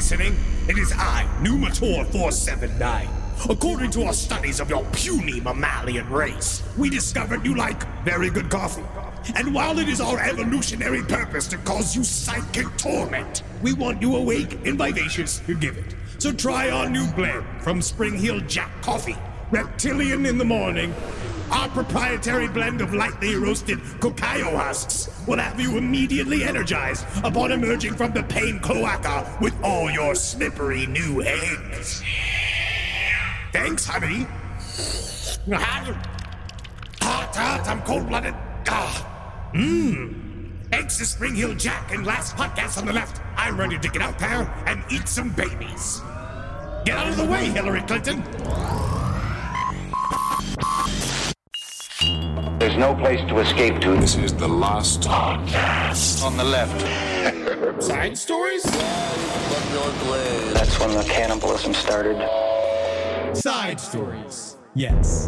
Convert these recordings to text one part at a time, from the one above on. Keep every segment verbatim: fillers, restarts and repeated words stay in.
listening? It is I, Numator four seven nine. According to our studies of your puny mammalian race, we discovered you like very good coffee. And while it is our evolutionary purpose to cause you psychic torment, we want you awake and vivacious to give it. So try our new blend from Spring Hill Jack Coffee, Reptilian in the morning. Our proprietary blend of lightly roasted cacao husks will have you immediately energized upon emerging from the pain cloaca with all your slippery new eggs. Thanks, honey. Hot, hot, I'm cold-blooded. Ah. Mmm. Thanks to Spring Hill Jack and Last Podcast on the left, I'm ready to get out there and eat some babies. Get out of the way, Hillary Clinton. There's no place to escape to. This is the last podcast. On the left. Side stories? That's when the cannibalism started. Side stories. Yes.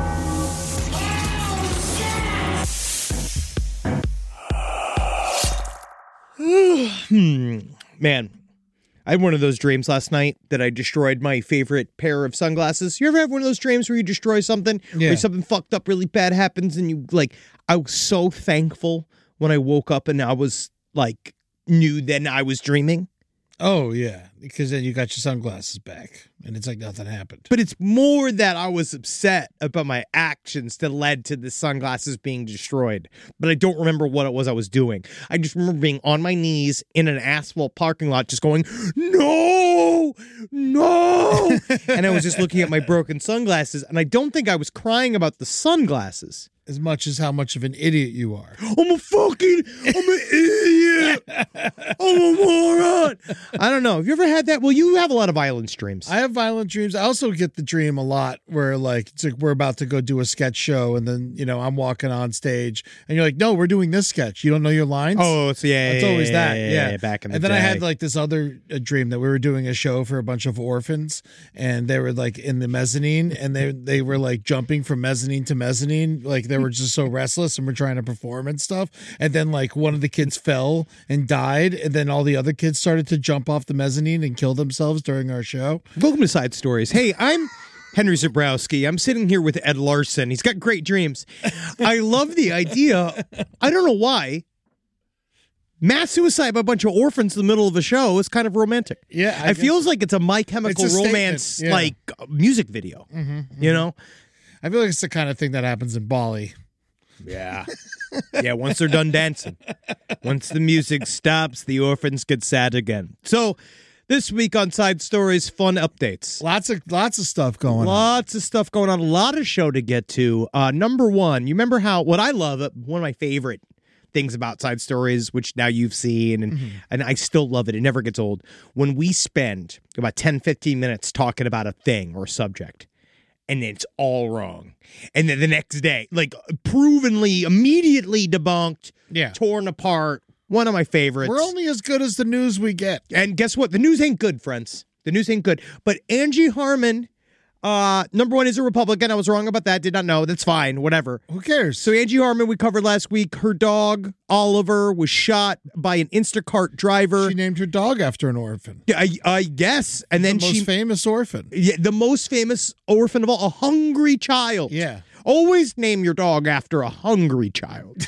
hmm. Man, I had one of those dreams last night that I destroyed my favorite pair of sunglasses. You ever have one of those dreams where you destroy something? Yeah. Where something fucked up really bad happens and you, like, I was so thankful when I woke up and I was, like, knew then I was dreaming. Oh, yeah, because then you got your sunglasses back, and it's like nothing happened. But it's more that I was upset about my actions that led to the sunglasses being destroyed. But I don't remember what it was I was doing. I just remember being on my knees in an asphalt parking lot just going, no, no. And I was just looking at my broken sunglasses, and I don't think I was crying about the sunglasses. As much as how much of an idiot you are. I'm a fucking, I'm an idiot. I'm a moron. I don't know. Have you ever had that? Well, you have a lot of violence dreams. I have violent dreams. I also get the dream a lot where, like, it's like we're about to go do a sketch show, and then, you know, I'm walking on stage, and you're like, no, we're doing this sketch. You don't know your lines? Oh, it's, yeah, It's always yeah, that, yeah, yeah. yeah, back in the And then day. I had, like, this other uh, dream that we were doing a show for a bunch of orphans, and they were, like, in the mezzanine, and they they were, like, jumping from mezzanine to mezzanine, like, they were just so restless and we're trying to perform and stuff. And then, like, one of the kids fell and died, and then all the other kids started to jump off the mezzanine and kill themselves during our show. Welcome to Side Stories. Hey, I'm Henry Zabrowski. I'm sitting here with Ed Larson. He's got great dreams. I love the idea. I don't know why. Mass suicide by a bunch of orphans in the middle of a show is kind of romantic. Yeah, I it feels like it's a My Chemical It's a Romance statement, yeah. like uh, music video. Mm-hmm, mm-hmm. You know? I feel like it's the kind of thing that happens in Bali. Yeah. Yeah, once they're done dancing. Once the music stops, the orphans get sad again. So, this week on Side Stories, fun updates. Lots of lots of stuff going on. Lots of stuff going on. A lot of show to get to. Uh, number one, you remember how, what I love, uh, one of my favorite things about Side Stories, which now you've seen, and, mm-hmm. and I still love it. It never gets old. When we spend about ten, fifteen minutes talking about a thing or a subject, and it's all wrong. And then the next day, like, provenly, immediately debunked, yeah. torn apart. One of my favorites. We're only as good as the news we get. And guess what? The news ain't good, friends. The news ain't good. But Angie Harmon, uh, number one, is a Republican. I was wrong about that. Did not know. That's fine. Whatever. Who cares? So Angie Harmon, we covered last week. Her dog, Oliver, was shot by an Instacart driver. She named her dog after an orphan. I, I guess. And then the most she... famous orphan. Yeah, the most famous orphan of all. A hungry child. Yeah. Always name your dog after a hungry child.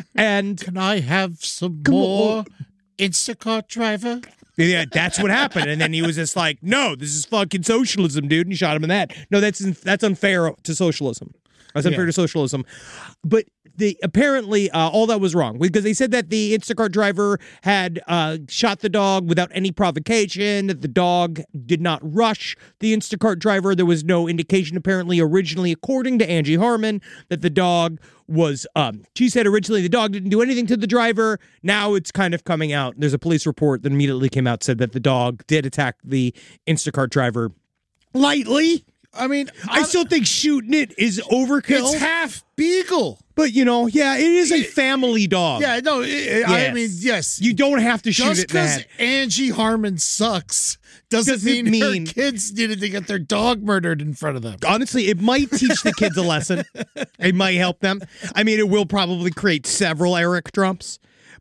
And can I have some Come more on. Instacart driver? Yeah, that's what happened. And then he was just like, no, this is fucking socialism, dude. And he shot him in that. No, that's that's unfair to socialism. That's unfair Yeah. to socialism. But the apparently uh, all that was wrong because they said that the Instacart driver had uh, shot the dog without any provocation, that the dog did not rush the Instacart driver. There was no indication, apparently, originally, according to Angie Harmon, that the dog was, um, she said originally the dog didn't do anything to the driver. Now it's kind of coming out. There's a police report that immediately came out, said that the dog did attack the Instacart driver lightly. I mean, I still think shooting it is overkill. It's half beagle. But, you know, yeah, it is a family dog. Yeah, no, it, Yes. I mean, yes. You don't have to shoot Just it in the because head. Angie Harmon sucks doesn't, Doesn't mean, mean- her kids needed to get their dog murdered in front of them. Honestly, it might teach the kids a lesson. It might help them. I mean, it will probably create several Eric Trumps.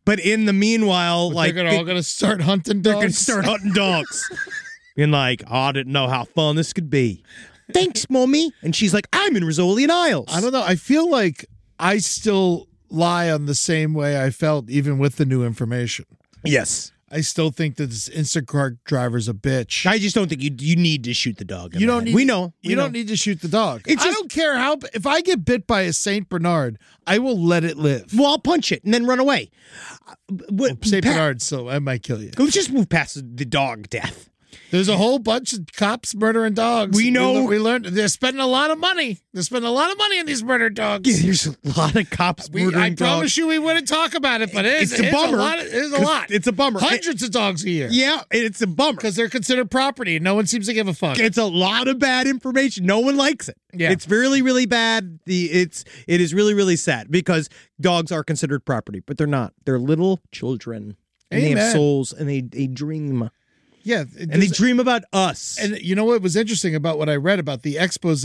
But in the meanwhile, But like they're all going to start hunting they're dogs. going to start hunting dogs. And like, oh, I didn't know how fun this could be. Thanks, Mommy. And she's like, I'm in Rizzolian Isles. I don't know. I feel like I still lie on the same way I felt even with the new information. Yes. I still think that this Instacart driver's a bitch. I just don't think you you need to shoot the dog. You don't that. need. We know. We You know. don't need to shoot the dog. It's I just- don't care how. If I get bit by a Saint Bernard, I will let it live. Well, I'll punch it and then run away. Uh, But Saint pa- Bernard, so I might kill you. Let's just move past the dog death. There's a whole bunch of cops murdering dogs. We know- We, le- we learned they're spending a lot of money. They're spending a lot of money on these murdered dogs. There's a lot of cops We, murdering I dogs. promise you, we wouldn't talk about it, but it is, It's a it's bummer. A lot, it is a 'Cause lot. it's a bummer. Hundreds of dogs a year. Yeah, it's a bummer. Because they're considered property and no one seems to give a fuck. It's a lot of bad information. No one likes it. Yeah. It's really, really bad. The it's it is really, really sad because dogs are considered property, but they're not. They're little children. And they have Amen. souls and they, they dream. yeah. And they dream about us. And you know what was interesting about what I read about the expose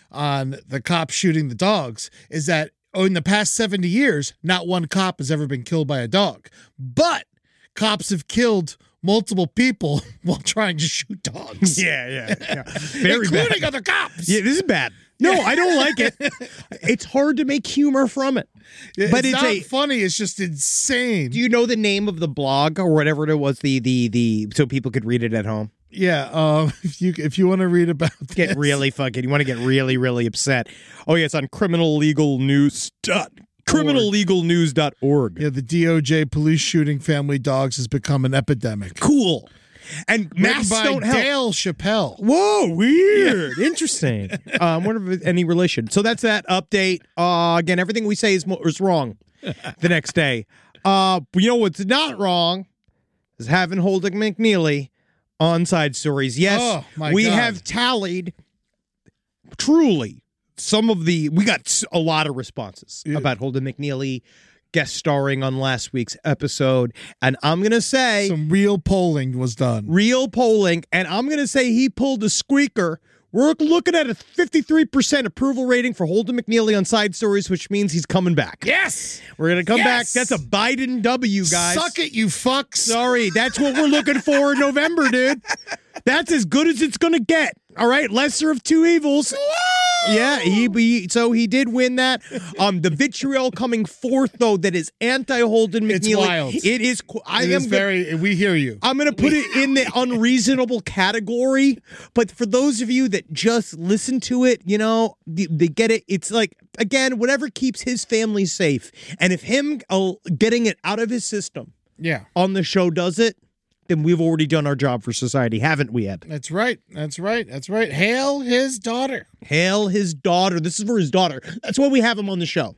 on the cops shooting the dogs is that oh, in the past seventy years, not one cop has ever been killed by a dog. But cops have killed multiple people while trying to shoot dogs. yeah, yeah, yeah. Very including bad. other cops. Yeah, this is bad. No, I don't like it. It's hard to make humor from it. But it's, it's not a funny. It's just insane. Do you know the name of the blog or whatever it was? The the the so people could read it at home. yeah. Um. If you if you want to read about this, Get really fucking. You want to get really really upset. Oh yeah, it's on criminal legal news dot criminal legal news dot org. yeah, the D O J police shooting family dogs has become an epidemic. Cool. And Written masks by don't help. Dale Chappelle. Whoa, weird, interesting. Uh, I wonder if any relation. So that's that update. Uh, again, everything we say is mo- is wrong. The next day, uh, you know what's not wrong is having Holden McNeely on Side Stories. Yes, Oh, my we God. have tallied. Truly, some of the we got s- a lot of responses about Holden McNeely guest starring on last week's episode, and I'm gonna say. Some real polling was done. Real polling, and I'm going to say he pulled a squeaker. We're looking at a fifty-three percent approval rating for Holden McNeely on Side Stories, which means he's coming back. Yes. We're going to come Yes! back. That's a Biden W, guys. Suck it, you fucks. Sorry, that's what we're looking for in November, dude. That's as good as it's going to get. All right, lesser of two evils. Yeah, he, he so he did win that. Um, the vitriol coming forth though that is anti-Holden McNeely. It's wild. It is. qu- I It am is go- very. We hear you. I'm going to put it in the unreasonable category. But for those of you that just listen to it, you know, they, they get it. It's like, again, whatever keeps his family safe. And if him uh, getting it out of his system Yeah. on the show does it, then we've already done our job for society, haven't we, Ed? That's right. That's right. That's right. Hail his daughter. Hail his daughter. This is for his daughter. That's why we have him on the show.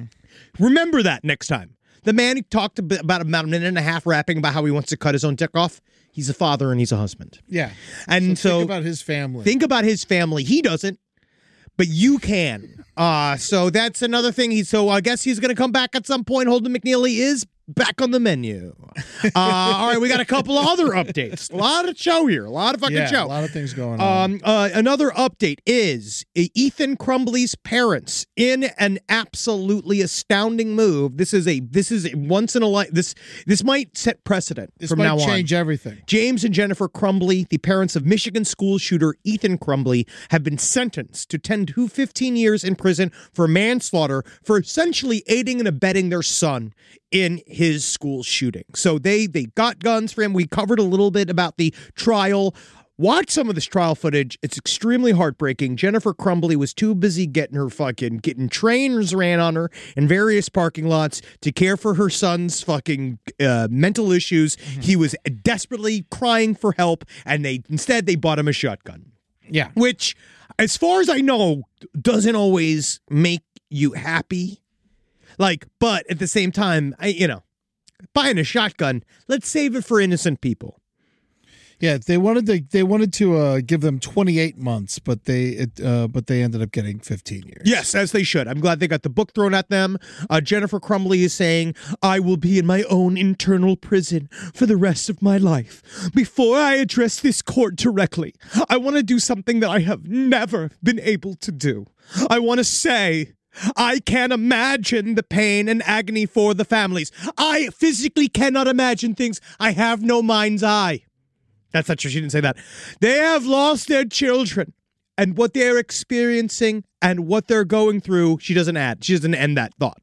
Remember that next time. The man who talked about, about a minute and a half rapping about how he wants to cut his own dick off, he's a father and he's a husband. Yeah. And so, think about his family. think about his family. He doesn't, but you can. Uh, so that's another thing. He, so I guess he's going to come back at some point. Holden McNeely is back on the menu. Uh, all right, we got a couple of other updates. A lot of show here. A lot of fucking yeah, show. a lot of things going on. Um, uh, another update is Ethan Crumbly's parents in an absolutely astounding move. This is a this is a once in a life. This this might set precedent this from might now change on. everything. James and Jennifer Crumbly, the parents of Michigan school shooter Ethan Crumbly, have been sentenced to ten to fifteen years in prison for manslaughter for essentially aiding and abetting their son in his school shooting. So they they got guns for him. We covered a little bit about the trial. Watch some of this trial footage. It's extremely heartbreaking. Jennifer Crumbly was too busy getting her fucking getting trains ran on her in various parking lots to care for her son's fucking uh, mental issues. Mm-hmm. He was desperately crying for help, and they instead they bought him a shotgun. Yeah. Which, as far as I know, doesn't always make you happy. Like, but at the same time, I, you know, buying a shotgun, let's save it for innocent people. Yeah, they wanted to they wanted to uh, give them twenty-eight months, but they it, uh, but they ended up getting fifteen years. Yes, as they should. I'm glad they got the book thrown at them. Uh, Jennifer Crumbly is saying, I will be in my own internal prison for the rest of my life. Before I address this court directly, I want to do something that I have never been able to do. I want to say I can't imagine the pain and agony for the families. I physically cannot imagine things. I have no mind's eye. That's not true. She didn't say that. They have lost their children, and what they're experiencing and what they're going through. She doesn't add. She doesn't end that thought.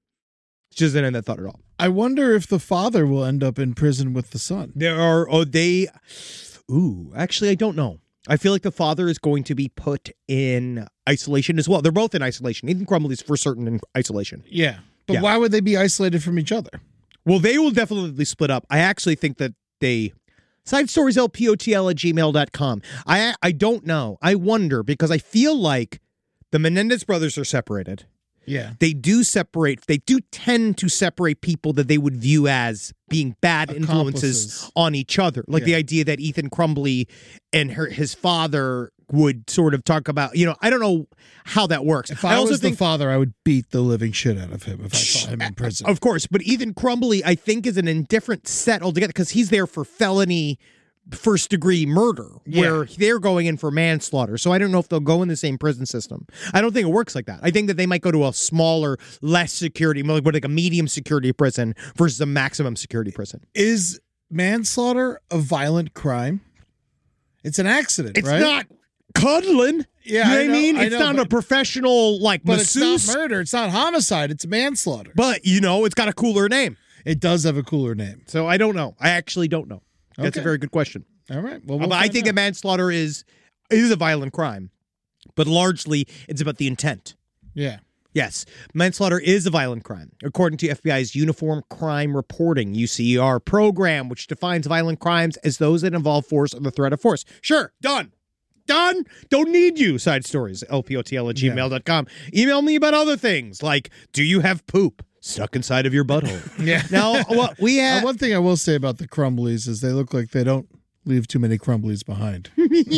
She doesn't end that thought at all. I wonder if the father will end up in prison with the son. There are, oh, they, ooh, actually, I don't know. I feel like the father is going to be put in isolation as well. They're both in isolation. Ethan Crumbley's for certain in isolation. Yeah. But Yeah. why would they be isolated from each other? Well, they will definitely split up. I actually think that they, side stories L P O T L at gmail dot com. I, I don't know. I wonder because I feel like the Menendez brothers are separated. Yeah. They do separate, they do tend to separate people that they would view as being bad influences Accomplices. on each other. Like Yeah. the idea that Ethan Crumbley and her his father would sort of talk about, you know, I don't know how that works. If I, also was think, the father, I would beat the living shit out of him if I saw him in prison. of course, but Ethan Crumbley, I think, is an indifferent set altogether because he's there for felony first degree murder where Yeah. they're going in for manslaughter. So I don't know if they'll go in the same prison system. I don't think it works like that. I think that they might go to a smaller, less security, more like, like a medium security prison versus a maximum security prison. Is manslaughter a violent crime? It's an accident, It's right? not cuddling. Yeah, you know I what I know- mean? I It's know, not a but- professional like But masseuse. it's not murder. It's not homicide. It's manslaughter. But you know, it's got a cooler name. It does have a cooler name. So I don't know. I actually don't know. That's a Okay. very good question. All right. Well, Uh, we'll but I find think out. that manslaughter is is a violent crime, but largely it's about the intent. Yeah. Yes, manslaughter is a violent crime, according to F B I's Uniform Crime Reporting (U C R) program, which defines violent crimes as those that involve force or the threat of force. Sure, done. Done. Don't need you. Side stories, L P O T L at gmail dot com. Email me about other things like, do you have poop stuck inside of your butthole? Yeah. Now, what we Uh, have. one thing I will say about the Crumbleys is they look like they don't leave too many Crumbleys behind.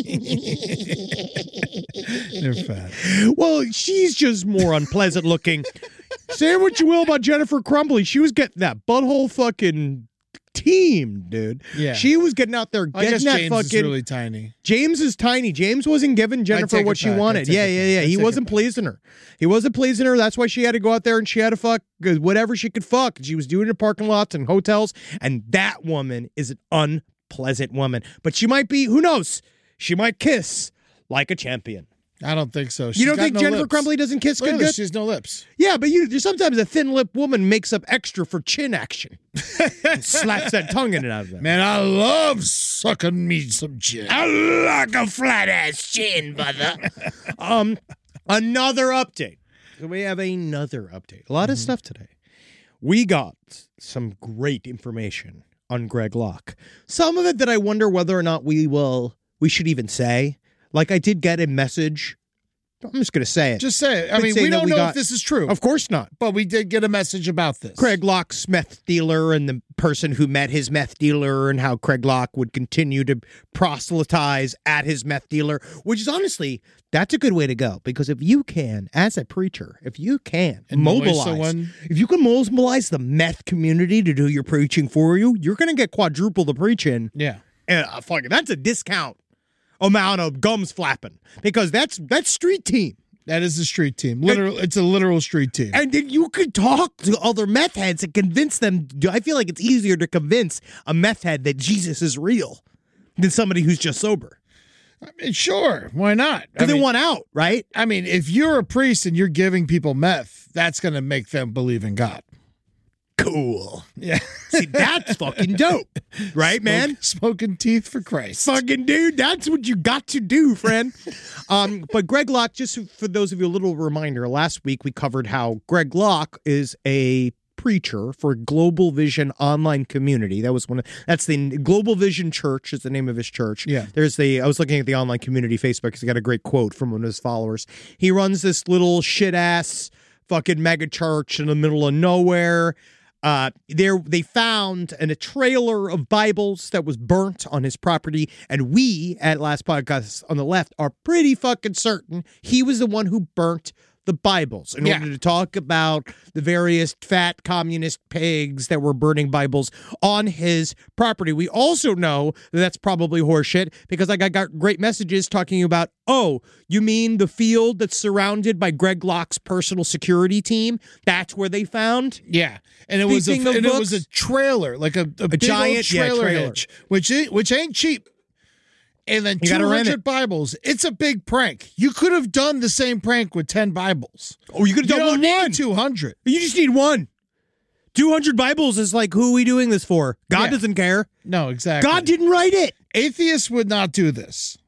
They're fat. Well, she's just more unpleasant looking. Say what you will about Jennifer Crumbley. She was getting that butthole fucking team, dude. Yeah. She was getting out there I getting guess that James fucking. is really tiny. James is tiny. James wasn't giving Jennifer take what it she back. I wanted. take Yeah, it yeah, back. yeah. I He take it wasn't back. pleasing her. He wasn't pleasing her. That's why she had to go out there and she had to fuck uh, whatever she could fuck. She was doing it in parking lots and hotels. And that woman is an unpleasant woman. But she might be, who knows? She might kiss like a champion. I don't think so. She's You don't got think no Jennifer lips. Crumbley doesn't kiss Look good at good? this. She has no lips. Yeah, but you sometimes a thin-lipped woman makes up extra for chin action and slaps that tongue in and out of them. Man, I love sucking me some chin. I like a flat-ass chin, brother. um, another update. So we have another update. A lot of stuff today. We got some great information on Greg Locke. Some of it that I wonder whether or not we will, we should even say. Like I did get a message. I'm just going to say it. Just say it. I But mean, saying we that don't we know got- if this is true, Of course not. but we did get a message about this. Craig Locke's meth dealer and the person who met his meth dealer and how Craig Locke would continue to proselytize at his meth dealer, which is honestly, that's a good way to go. Because if you can, as a preacher, if you can Annoy mobilize, someone. if you can mobilize the meth community to do your preaching for you, you're going to get quadruple the preaching. Yeah. And uh, fucking, that's a discount amount of gums flapping because that's that's street team. That is a street team. Literal, it's a literal street team. And then you could talk to other meth heads and convince them. I feel like it's easier to convince a meth head that Jesus is real than somebody who's just sober. I mean, sure, why not? I Because they mean, want out, right? I mean, if you're a priest and you're giving people meth, that's going to make them believe in God. Cool. Yeah. See, that's fucking dope, right, man? Smoking teeth for Christ. Fucking dude, that's what you got to do, friend. um, but Greg Locke, just for those of you, a little reminder. Last week we covered how Greg Locke is a preacher for Global Vision Online Community. That was one of, that's the Global Vision Church is the name of his church. Yeah. There's the, I was looking at the online community Facebook. He's got a great quote from one of his followers. He runs this little shit ass fucking mega church in the middle of nowhere. Uh, there they found an, a trailer of Bibles that was burnt on his property, and we at Last Podcast on the Left are pretty fucking certain he was the one who burnt the Bibles, in Yeah. order to talk about the various fat communist pigs that were burning Bibles on his property. We also know that that's probably horseshit because like I got great messages talking about, oh, you mean the field that's surrounded by Greg Locke's personal security team? That's where they found? Yeah, and it was a, Speaking of and it was books- a trailer, like a, a, A big giant- old yeah, trailer, trailer. hitch, which ain't, which ain't cheap. And then You two gotta rent hundred it. Bibles. It's a big prank. You could have done the same prank with ten Bibles. Oh, you could You have don't done need one. two hundred. You just need one. two hundred Bibles is like, who are we doing this for? God Yeah. doesn't care. No, exactly. God didn't write it. Atheists would not do this.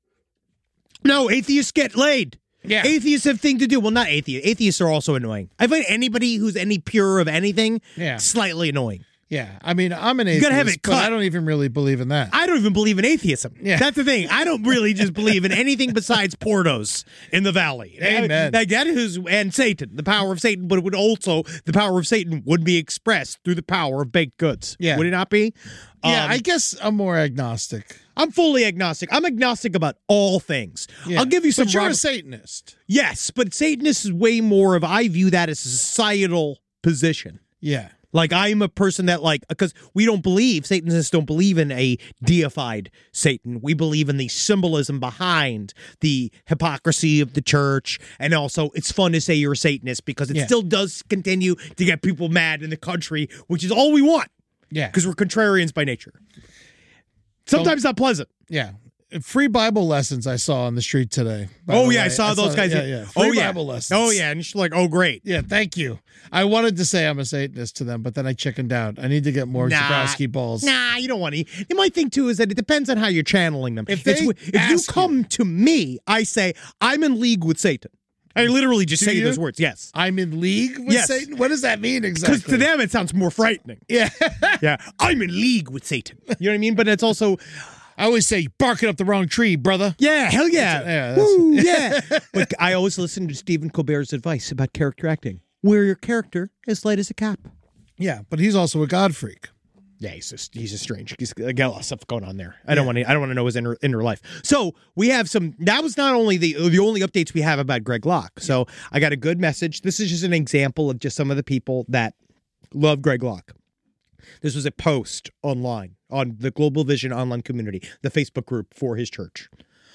No, atheists get laid. Yeah. Atheists have thing to do. Well, not atheists. Atheists are also annoying. I find anybody who's any pure of anything Yeah. slightly annoying. Yeah, I mean, I'm an atheist, gotta have it but cut. I don't even really believe in that. I don't even believe in atheism. Yeah. That's the thing. I don't really just believe in anything besides Portos in the valley. Amen. Like that is, and Satan, the power of Satan, but it would also, the power of Satan would be expressed through the power of baked goods. Yeah. Would it not be? yeah, Um, I guess I'm more agnostic. I'm fully agnostic. I'm agnostic about all things. Yeah. I'll give you some. But you're Robert- a Satanist. Yes, but Satanist is way more of, I view that as a societal position. Yeah. Like, I'm a person that, like, because we don't believe, Satanists don't believe in a deified Satan. We believe in the symbolism behind the hypocrisy of the church. And also, it's fun to say you're a Satanist because it Yeah. still does continue to get people mad in the country, which is all we want Yeah. because we're contrarians by nature. Sometimes not pleasant. Yeah. Free Bible lessons I saw on the street today. by Oh, the yeah, I way. saw those guys. Yeah, yeah. Free Oh, yeah. Bible lessons. Oh, yeah. And she's like, oh, great. Yeah, thank you. I wanted to say I'm a Satanist to them, but then I chickened out. I need to get more Nah. Zabrowski balls. Nah, you don't want to. And my thing too is that it depends on how you're channeling them. If It's they w- if you ask come to me, I say I'm in league with Satan. I literally just Do say you? those words. Yes, I'm in league with Yes. Satan? What does that mean exactly? because to them it sounds more frightening. Yeah. Yeah, I'm in league with Satan. You know what I mean? But it's also, I always say, barking up the wrong tree, brother. yeah, hell yeah, Yeah, that's- Woo, yeah. But I always listen to Stephen Colbert's advice about character acting, where your character is light as a cap. Yeah, but he's also a God freak. Yeah, he's just he's a strange. He's got a lot of stuff going on there. I don't want to. I don't want to know his inner inner life. So we have some. That was not only the the only updates we have about Greg Locke. So I got a good message. This is just an example of just some of the people that love Greg Locke. This was a post online on the Global Vision online community, the Facebook group for his church.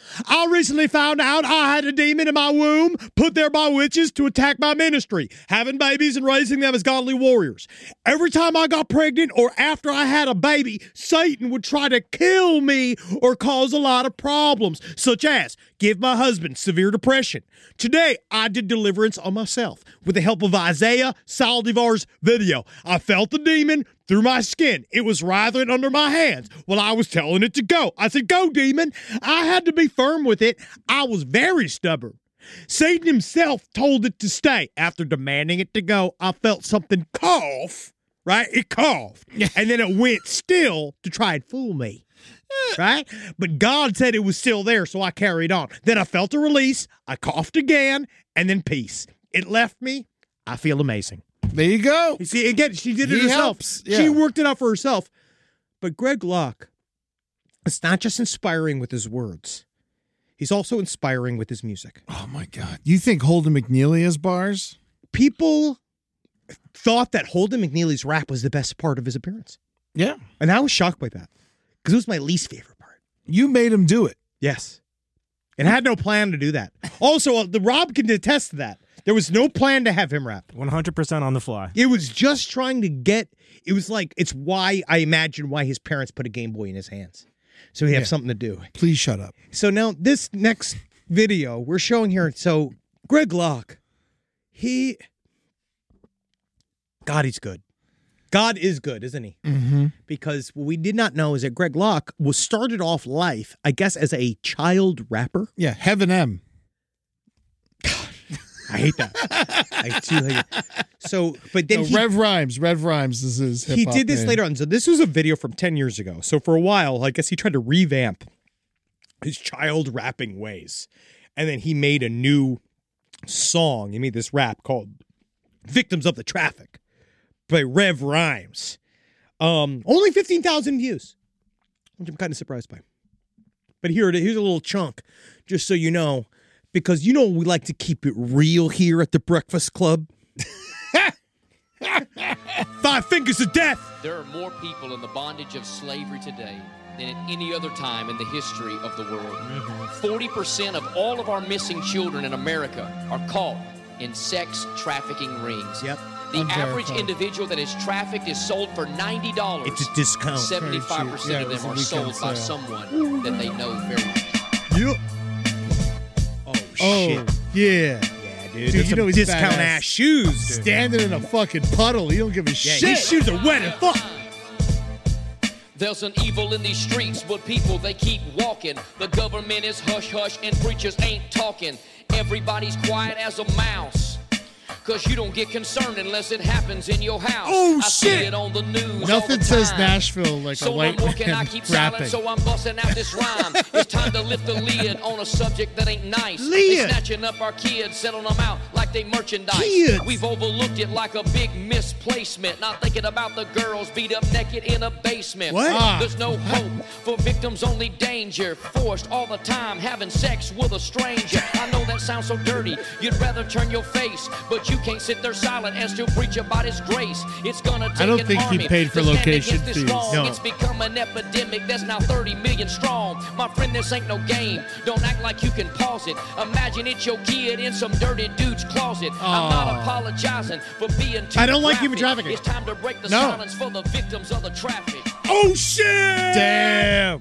I recently found out I had a demon in my womb put there by witches to attack my ministry, having babies and raising them as godly warriors. Every time I got pregnant or after I had a baby, Satan would try to kill me or cause a lot of problems, such as give my husband severe depression. Today, I did deliverance on myself with the help of Isaiah Saldivar's video. I felt the demon through my skin. It was writhing under my hands while I was telling it to go. I said, go, demon. I had to be firm with it. I was very stubborn. Satan himself told it to stay. After demanding it to go, I felt something cough, right? It coughed. And then it went still to try and fool me. Right? But God said it was still there, so I carried on. Then I felt a release. I coughed again, and then peace. It left me. I feel amazing. There you go. You see, again, she did it He herself. helps, yeah. She worked it out for herself. But Greg Locke, it's not just inspiring with his words. He's also inspiring with his music. Oh, my God. You think Holden McNeely has bars? People thought that Holden McNeely's rap was the best part of his appearance. Yeah. And I was shocked by that because it was my least favorite part. You made him do it. Yes. And I had no plan to do that. Also, uh, the Rob can attest to that. There was no plan to have him rap. one hundred percent on the fly. It was just trying to get, it was like, it's why I imagine why his parents put a Game Boy in his hands. So he'd have Yeah. something to do. Please shut up. So now this next video we're showing here. So Greg Locke, he, God, he's good. God is good, isn't he? Mm-hmm. Because what we did not know is that Greg Locke was started off life, I guess, as a child rapper. Yeah, Heaven M. I hate that. I do hate it. So, but then No, he, Rev Rhymes. Rev Rhymes is his he hip-hop did this name. later on. So this was a video from ten years ago. So for a while, I guess he tried to revamp his child rapping ways. And then he made a new song. He made this rap called Victims of the Traffic by Rev Rhymes. Um, only fifteen thousand views, which I'm kind of surprised by. But here it is. Here's a little chunk, just so you know because you know we like to keep it real here at the Breakfast Club. Five fingers of death. There are more people in the bondage of slavery today than at any other time in the history of the world. Mm-hmm. forty percent of all of our missing children in America are caught in sex trafficking rings. Yep. The average individual that is trafficked is sold for ninety dollars. It's a discount. seventy-five percent Yeah, of it was them a are sold weekend by sale. someone that they know very well. Yep. Oh, Oh, shit. yeah. Yeah, dude. Dude, There's you some know he's discount badass. ass shoes. Dude. Standing in a fucking puddle. He don't give a Yeah, shit. his shoes are wet and fuck. There's an evil in these streets, but people, they keep walking. The government is hush-hush and preachers ain't talking. Everybody's quiet as a mouse. Cause you don't get concerned unless it happens in your house. Oh, I shit. see it on the news. Nothing all the says time. Nashville like So a white no more can I man keep silent, rapping. so I'm busting out this rhyme. It's time to lift the lid on a subject that ain't nice. Lid. They snatching up our kids, selling them out like they merchandise. Kids. We've overlooked it like a big misplacement, not thinking about the girls beat up naked in a basement. What? Ah. There's no hope for victims, only danger. Forced all the time, having sex with a stranger. I know that sounds so dirty, you'd rather turn your face, but you can't sit there silent and still preach about his grace. It's gonna take I don't an think he army paid for to stand location against this fees. wrong. No. It's become an epidemic that's now thirty million strong. My friend, this ain't no game. Don't act like you can pause it. Imagine it's your kid in some dirty dude's closet. I'm not apologizing for being too I don't like graphic. human trafficking. It's time to break the No. silence for the victims of the traffic. Oh, shit. Damn.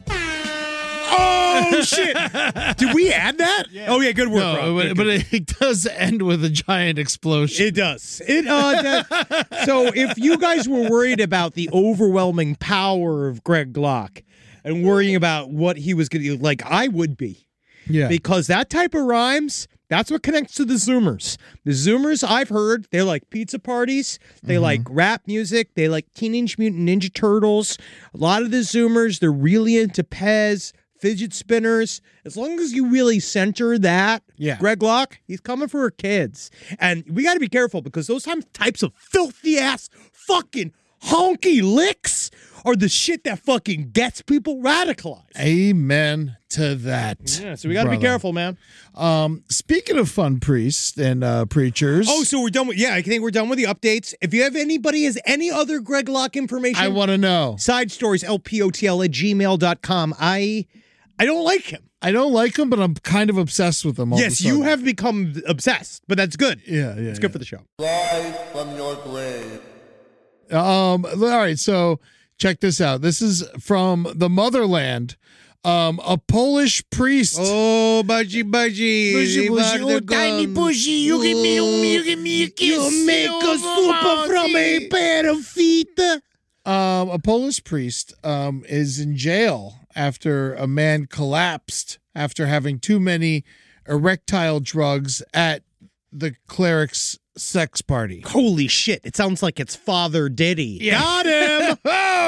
Oh, shit. Did we add that? Oh, yeah, good work, Rob. No, Good, but, good. but it does end with a giant explosion. It does. It uh. That, so if you guys were worried about the overwhelming power of Greg Glock and worrying about what he was going to do, like I would be, yeah. because that type of rhymes, that's what connects to the Zoomers. The Zoomers, I've heard, they like pizza parties, they Mm-hmm. like rap music, they like Teenage Mutant Ninja Turtles. A lot of the Zoomers, they're really into Pez, fidget spinners. As long as you really center that, Yeah. Greg Locke, he's coming for her kids. And we got to be careful because those time, types of filthy ass fucking honky licks are the shit that fucking gets people radicalized. Amen to that. Yeah, so we got to be brother. careful, man. Um, speaking of fun priests and uh, preachers, Oh, so we're done with, yeah, I think we're done with the updates. If you have anybody has any other Greg Locke information, I want to know. side stories, L P O T L at gmail dot com. I, I don't like him. I don't like him, but I'm kind of obsessed with him. All Yes, of a you sudden. have become obsessed, but that's good. Yeah, yeah. It's good for the show. Rise from your grave. Um, all right, so check this out. This is from the motherland. Um, a Polish priest. Oh, budgie, budgie. Bushy, bushy, oh, tiny bushy, you give me, you give me a kiss. You make a oh, super from a pair of feet. Um, a Polish priest um, is in jail after a man collapsed after having too many erectile drugs at the cleric's sex party. Holy shit. It sounds like it's Father Diddy. Got him.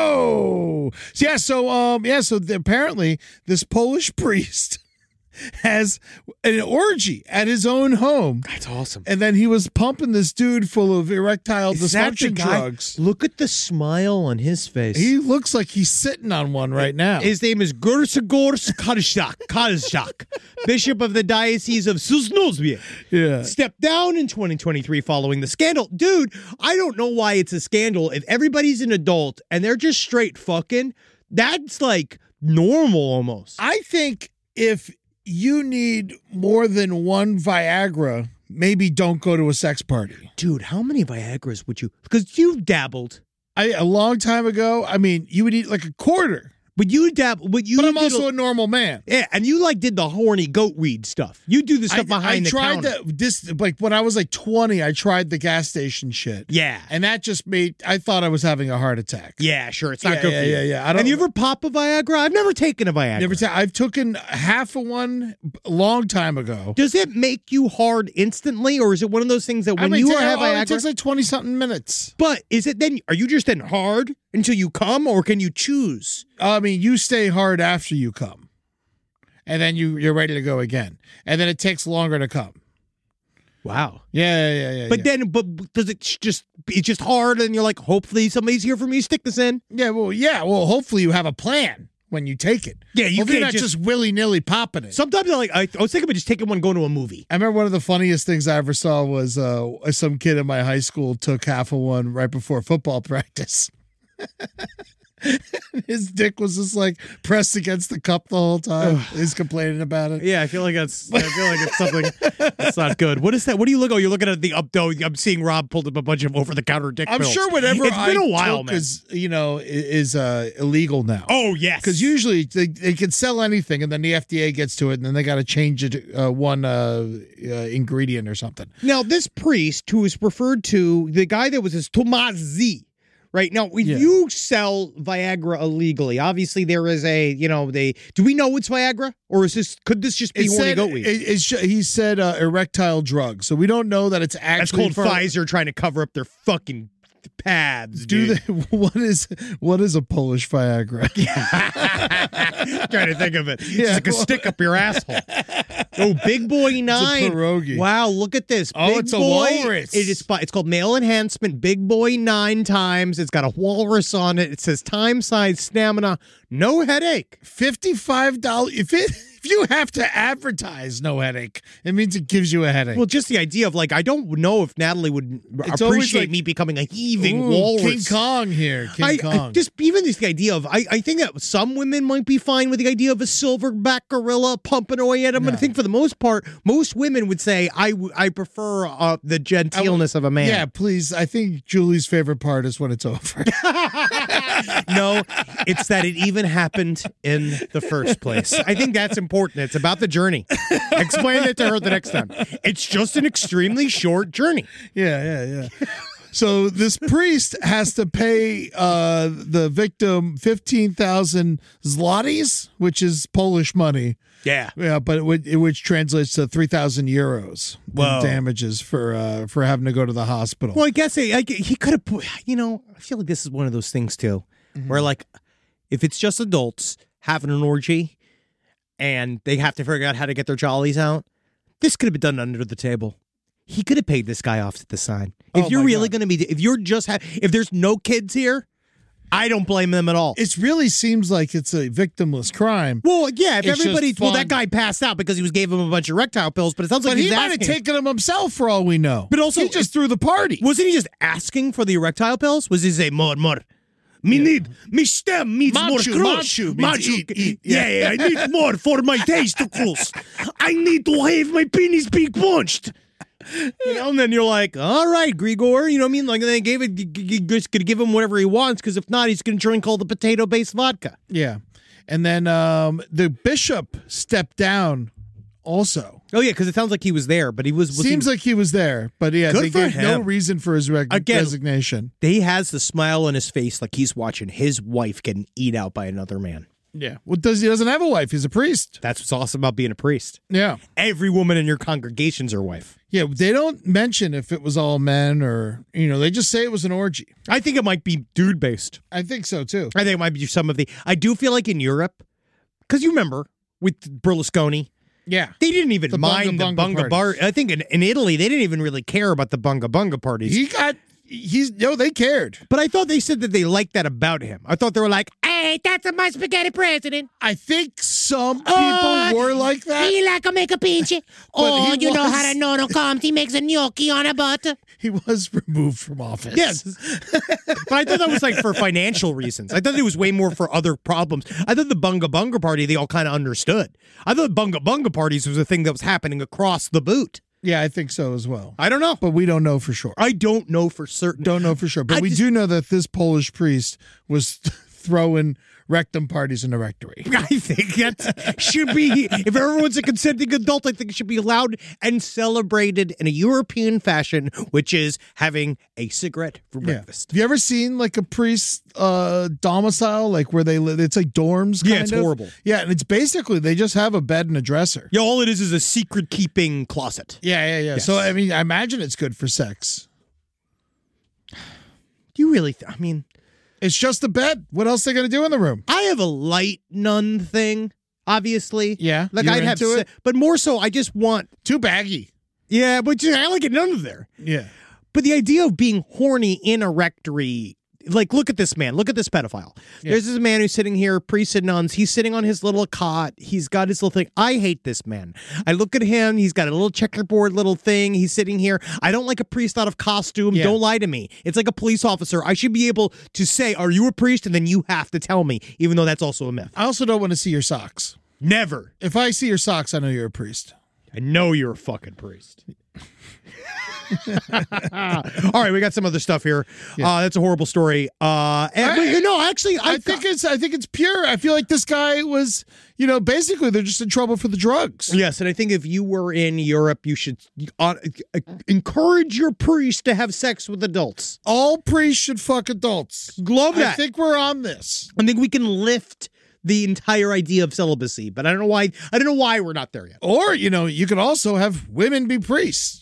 Oh, yeah. So, um, yeah. So th- apparently, this Polish priest has an orgy at his own home, That's awesome. and then he was pumping this dude full of erectile Is that the dysfunction guy? drugs. Look at the smile on his face. He looks like he's sitting on one right now. His name is Gursagors Karszak, Karszak, Bishop of the Diocese of Sosnowiec. Yeah. Stepped down in twenty twenty-three following the scandal. Dude, I don't know why it's a scandal. If everybody's an adult and they're just straight fucking, that's like normal almost. I think if you need more than one Viagra, maybe don't go to a sex party. Dude, how many Viagras would you? Because you dabbled. I a long time ago, I mean, you would eat like a quarter. But you dabbled. But you But I'm did also a, a normal man. yeah, and you like did the horny goat weed stuff. You do the stuff I, behind I the tried counter. the this like when I was like twenty, I tried the gas station shit. Yeah. And that just made I thought I was having a heart attack. Yeah, sure. It's not Yeah, good yeah, for you. yeah, yeah. I don't- Have you ever pop a Viagra? I've never taken a Viagra. Never ta- I've taken half of one a long time ago. Does it make you hard instantly, or is it one of those things that when I mean, you it, have oh, it Viagra? takes like twenty something minutes. But is it then? Are you just then hard until you come, or can you choose? I mean, you stay hard after you come, and then you you're ready to go again, and then it takes longer to come. Wow. Yeah, yeah, yeah. yeah But yeah. then, but does it just? It's just hard, and you're like, hopefully somebody's here for me. Stick this in. yeah, well, yeah, well, hopefully you have a plan. when you take it. Yeah, you Hopefully can't not just- just willy nilly popping it. Sometimes I like I, I was thinking about just taking one going to a movie. I remember one of the funniest things I ever saw was uh, some kid in my high school took half of one right before football practice. His dick was just like pressed against the cup the whole time. He's complaining about it. Yeah, I feel like that's. I feel like it's something that's not good. What is that? What do you look? Oh, you're looking at the up. Though I'm seeing Rob pulled up a bunch of over the counter dick I'm pills. sure whatever it's been I a while, took man. is, you know, i- is uh, illegal now. Oh yes, Because usually they, they can sell anything, and then the F D A gets to it, and then they got to change it uh, one uh, uh, ingredient or something. Now, this priest who is referred to, the guy that was his Tomas Z, right? Now, if Yeah. you sell Viagra illegally, obviously there is a, you know, they, do we know it's Viagra? Or is this, could this just be It horny said, goat weed? it, it's ju- he said uh, erectile drug, so we don't know that it's That's actually called for- Pfizer trying to cover up their fucking pads, Do dude. they, what is what is a Polish Viagra? Trying to think of it. Yeah, It's like a well- stick up your asshole. Oh, Big Boy Nine. pierogi. Wow, look at this. Oh, Big it's a Boy, walrus. It is. It's called Male Enhancement. Big Boy Nine times. It's got a walrus on it. It says time, size, stamina, no headache. Fifty-five dollars. If it if you have to advertise no headache, it means it gives you a headache. Well, just the idea of like, I don't know if Natalie would It's always appreciate like, me becoming a heaving Ooh, walrus. King Kong here. King I, I- Kong. just even just the idea of I, I think that some women might be fine with the idea of a silverback gorilla pumping away at them, but I think for the most part, most women would say I, w- I prefer uh, the gentileness of a man. Yeah, please. I think Julie's favorite part is when it's over. No, it's that it even happened in the first place. I think that's important. It's about the journey. Explain it to her the next time. It's just an extremely short journey. Yeah, yeah, yeah. So this priest has to pay uh, the victim fifteen thousand zlotys, which is Polish money. Yeah. Yeah, but it would, it, which translates to three thousand euros Whoa. in damages for uh, for having to go to the hospital. Well, I guess he, I, he could have put, you know, I feel like this is one of those things too, where like, if it's just adults having an orgy and they have to figure out how to get their jollies out, this could have been done under the table. He could have paid this guy off to the side. If Oh, you're my really God. going to be, if you're just, ha- if there's no kids here, I don't blame them at all. It really seems like it's a victimless crime. Well, yeah, if It's everybody, just well, fun. that guy passed out because he was gave him a bunch of erectile pills, but it sounds like But he's he might have asking. taken them himself for all we know. But also- he just threw the party. Wasn't he just asking for the erectile pills? Was he say more, more? Me need, me stem needs more Machu, crush. machu means eat, eat, Yeah, yeah, I need more for my testicles. I need to have my penis big punched. You know, and then you're like, all right, Grigor. You know what I mean? Like, they gave it, you're just going to give him whatever he wants, because if not, he's going to drink all the potato-based vodka. Yeah. And then um, the bishop stepped down also. Oh, yeah, because it sounds like he was there, but he was... was Seems he, like he was there, but yeah, Good they for gave no him. reason for his reg- Again- resignation. he has the smile on his face like he's watching his wife getting eat out by another man. Yeah. Well, does he doesn't have a wife? He's a priest. That's what's awesome about being a priest. Yeah. Every woman in your congregation's her wife. Yeah. They don't mention if it was all men or, you know, they just say it was an orgy. I think it might be dude based. I think so too. I think it might be some of the. I do feel like in Europe, because you remember with Berlusconi, Yeah. they didn't even The mind bunga the bunga bunga bar. parties. I think in, in Italy they didn't even really care about the bunga bunga parties. He got, he's, no, they cared. but I thought they said that they liked that about him. I thought they were like, "Hey, that's a my spaghetti president. I think some people Oh, were like that. He like to make a pinche. Oh, he you know was- how to know no comes. He makes a gnocchi on a butter." He was removed from office. Yes. But I thought that was like for financial reasons. I thought it was way more for other problems. I thought the Bunga Bunga party, they all kind of understood. I thought Bunga Bunga parties was a thing that was happening across the boot. Yeah, I think so as well. I don't know. But we don't know for sure. I don't know for certain. Don't know for sure. But I we just- do know that this Polish priest was throwing rectum parties in the rectory. I think that should be, if everyone's a consenting adult, I think it should be allowed and celebrated in a European fashion, which is having a cigarette for Yeah. breakfast. Have you ever seen like a priest uh, domicile, like where they live? It's like dorms. Yeah, kind it's of. horrible. Yeah, and it's basically they just have a bed and a dresser. Yeah, all it is is a secret keeping closet. Yeah, yeah, yeah. Yes. So I mean, I imagine it's good for sex. Do you really, th- I mean, It's just a bed. What else are they going to do in the room? I have a light nun thing, obviously. Yeah, Like you're I'd have, into se- it? but more so, I just want, Too baggy. yeah, but just, I like it none of there. Yeah. But the idea of being horny in a rectory, like, look at this man. Look at this pedophile. Yeah. There's this man who's sitting here, priests and nuns. He's sitting on his little cot. He's got his little thing. I hate this man. I look at him. He's got a little checkerboard little thing. He's sitting here. I don't like a priest out of costume. Yeah. Don't lie to me. It's like a police officer. I should be able to say, are you a priest? And then you have to tell me, even though that's also a myth. I also don't want to see your socks. Never. If I see your socks, I know you're a priest. I know you're a fucking priest. All right, we got some other stuff here. Yeah. Uh, that's a horrible story. Uh, and, I- you know, actually, I, I think it's I think it's pure. I feel like this guy was, you know, basically they're just in trouble for the drugs. yes, and I think if you were in Europe, you should uh, encourage your priest to have sex with adults. All priests should fuck adults. Love I that. think we're on this. I think we can lift the entire idea of celibacy, but I don't know why. I don't know why we're not there yet. Or, you know, you could also have women be priests.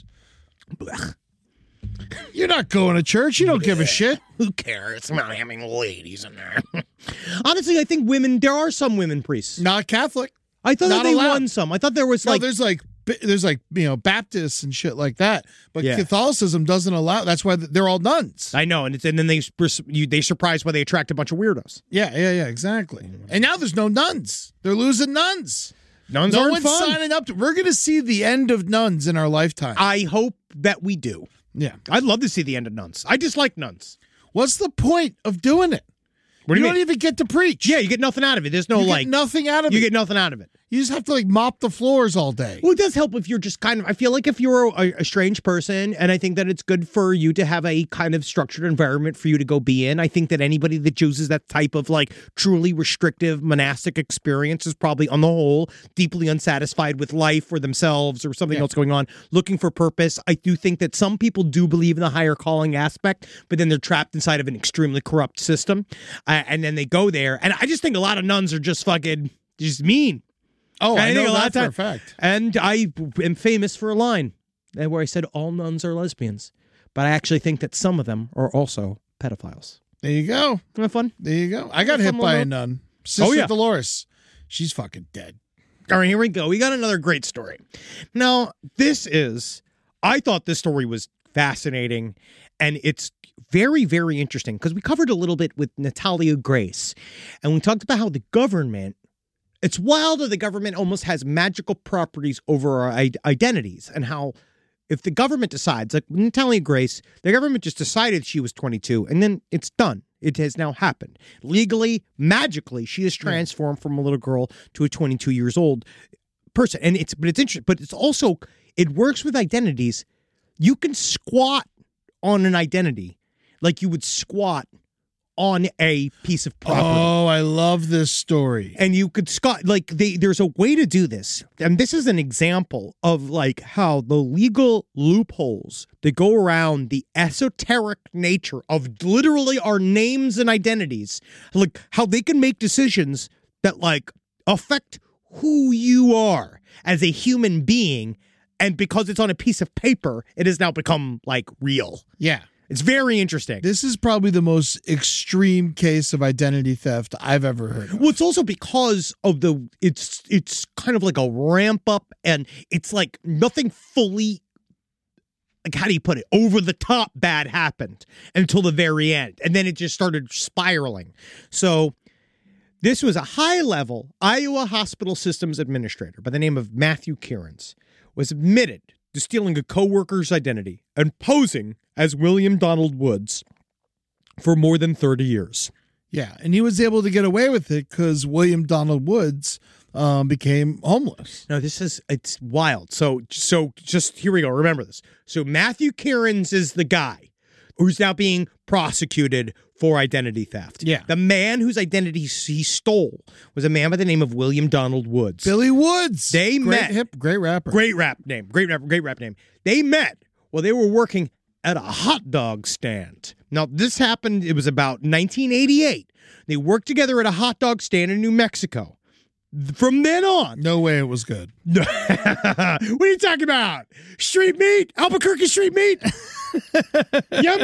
You're not going to church. You don't give a shit. Who cares about having ladies in there? Honestly, I think women. There are some women priests. Not Catholic. I thought Not that they allowed. won some. I thought there was No, like there's like there's like you know Baptists and shit like that, but Yeah. Catholicism doesn't allow. That's why they're all nuns. I know, and it's and then they you, they surprise why they attract a bunch of weirdos. Yeah, yeah, yeah, exactly. And now there's no nuns. They're losing nuns. Nuns no aren't one's fun. signing up. To, we're going to see the end of nuns in our lifetime. I hope that we do. yeah. I'd love to see the end of nuns. I dislike nuns. What's the point of doing it? What do you don't mean? even get to preach. Yeah, you get nothing out of it. There's no you get like nothing out of you it. get nothing out of it. You just have to like mop the floors all day. Well, it does help if you're just kind of, I feel like if you're a, a strange person, and I think that it's good for you to have a kind of structured environment for you to go be in. I think that anybody that chooses that type of like truly restrictive monastic experience is probably on the whole deeply unsatisfied with life or themselves or something Yeah. else going on, looking for purpose. I do think that some people do believe in the higher calling aspect, but then they're trapped inside of an extremely corrupt system. Uh, and then they go there. And I just think a lot of nuns are just fucking just mean. Oh, And I, think know a lot that of for a time- fact. And I am famous for a line where I said all nuns are lesbians, but I actually think that some of them are also pedophiles. There you go. Isn't that fun? There you go. I got Fun hit by a little- nun. Sister Oh, yeah. Dolores. She's fucking dead. All right, here we go. We got another great story. Now, this is, I thought this story was fascinating, and it's very, very interesting because we covered a little bit with Natalia Grace, and we talked about how the government, it's wild that the government almost has magical properties over our I- identities, and how if the government decides, like Natalia Grace, the government just decided she was twenty-two, and then it's done. It has now happened. Legally, magically, she is transformed from a little girl to a twenty-two years old person. And it's, but it's interesting, but it's also, it works with identities. You can squat on an identity like you would squat on a piece of property. Oh, I love this story. And you could squat, like they, there's a way to do this. And this is an example of like how the legal loopholes that go around the esoteric nature of literally our names and identities, like how they can make decisions that like affect who you are as a human being. And because it's on a piece of paper, it has now become like real. Yeah. It's very interesting. This is probably the most extreme case of identity theft I've ever heard of. Well, it's also because of the, it's it's kind of like a ramp up, and it's like nothing fully, like how do you put it, over the top bad happened until the very end. And then it just started spiraling. So this was a high level Iowa hospital systems administrator by the name of Matthew Kierans was admitted to stealing a coworker's identity and posing as William Donald Woods for more than thirty years. Yeah, and he was able to get away with it because William Donald Woods um, became homeless. No, this is, it's wild. So, so just, here we go. Remember this. So Matthew Kierans is the guy who's now being prosecuted for identity theft. Yeah. The man whose identity he stole was a man by the name of William Donald Woods. Billy Woods. They great met. Hip, great rapper. Great rap name. Great rap, great rap name. They met while they were working at a hot dog stand. Now, this happened, it was about nineteen eighty-eight. They worked together at a hot dog stand in New Mexico. From then on. No way it was good. What are you talking about? Street meat? Albuquerque street meat? Yum,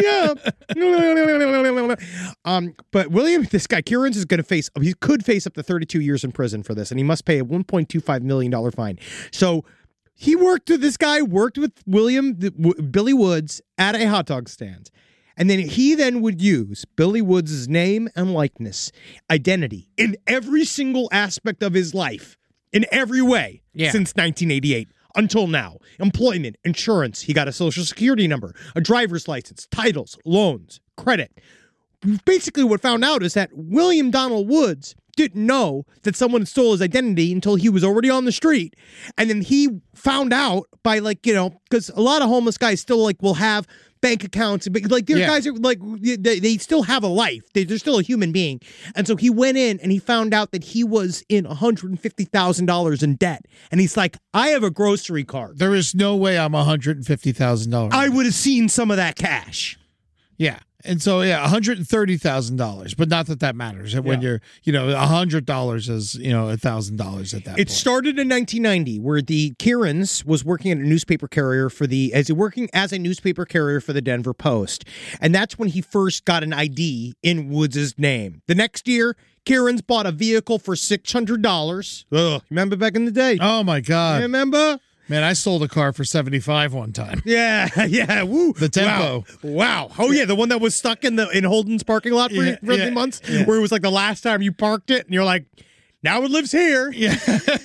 yum. um, but William, this guy, Kierans, is going to face, he could face up to thirty-two years in prison for this, and he must pay a one point two five million dollars fine. So he worked with, this guy worked with William, Billy Woods at a hot dog stand. And then he then would use Billy Woods' name and likeness, identity, in every single aspect of his life, in every way, Yeah. since nineteen eighty-eight until now. Employment, insurance, he got a social security number, a driver's license, titles, loans, credit. Basically what found out is that William Donald Woods didn't know that someone stole his identity until he was already on the street. And then he found out by, like, you know, because a lot of homeless guys still, like, will have bank accounts. But, like, their Yeah. guys are, like, they, they still have a life. They, they're still a human being. And so he went in and he found out that he was in one hundred fifty thousand dollars in debt. And he's like, I have a grocery card. There is no way I'm one hundred fifty thousand dollars. I would have seen some of that cash. Yeah. And so, yeah, one hundred thirty thousand dollars, but not that that matters. When Yeah. you're, you know, one hundred dollars is, you know, one thousand dollars at that It point. started in nineteen ninety, where the Kieran's was working at a newspaper carrier for the as working as a newspaper carrier for the Denver Post, and that's when he first got an I D in Woods' name. The next year, Kieran's bought a vehicle for six hundred dollars. Ugh, remember back in the day? Oh, my God. Remember? Man, I sold a car for seventy-five one time. Yeah, yeah. Woo. The Tempo. Wow. wow. Oh yeah, the one that was stuck in the in Holden's parking lot for, Yeah, for yeah, the months, yeah. where it was like the last time you parked it, and you're like, now it lives here. Yeah.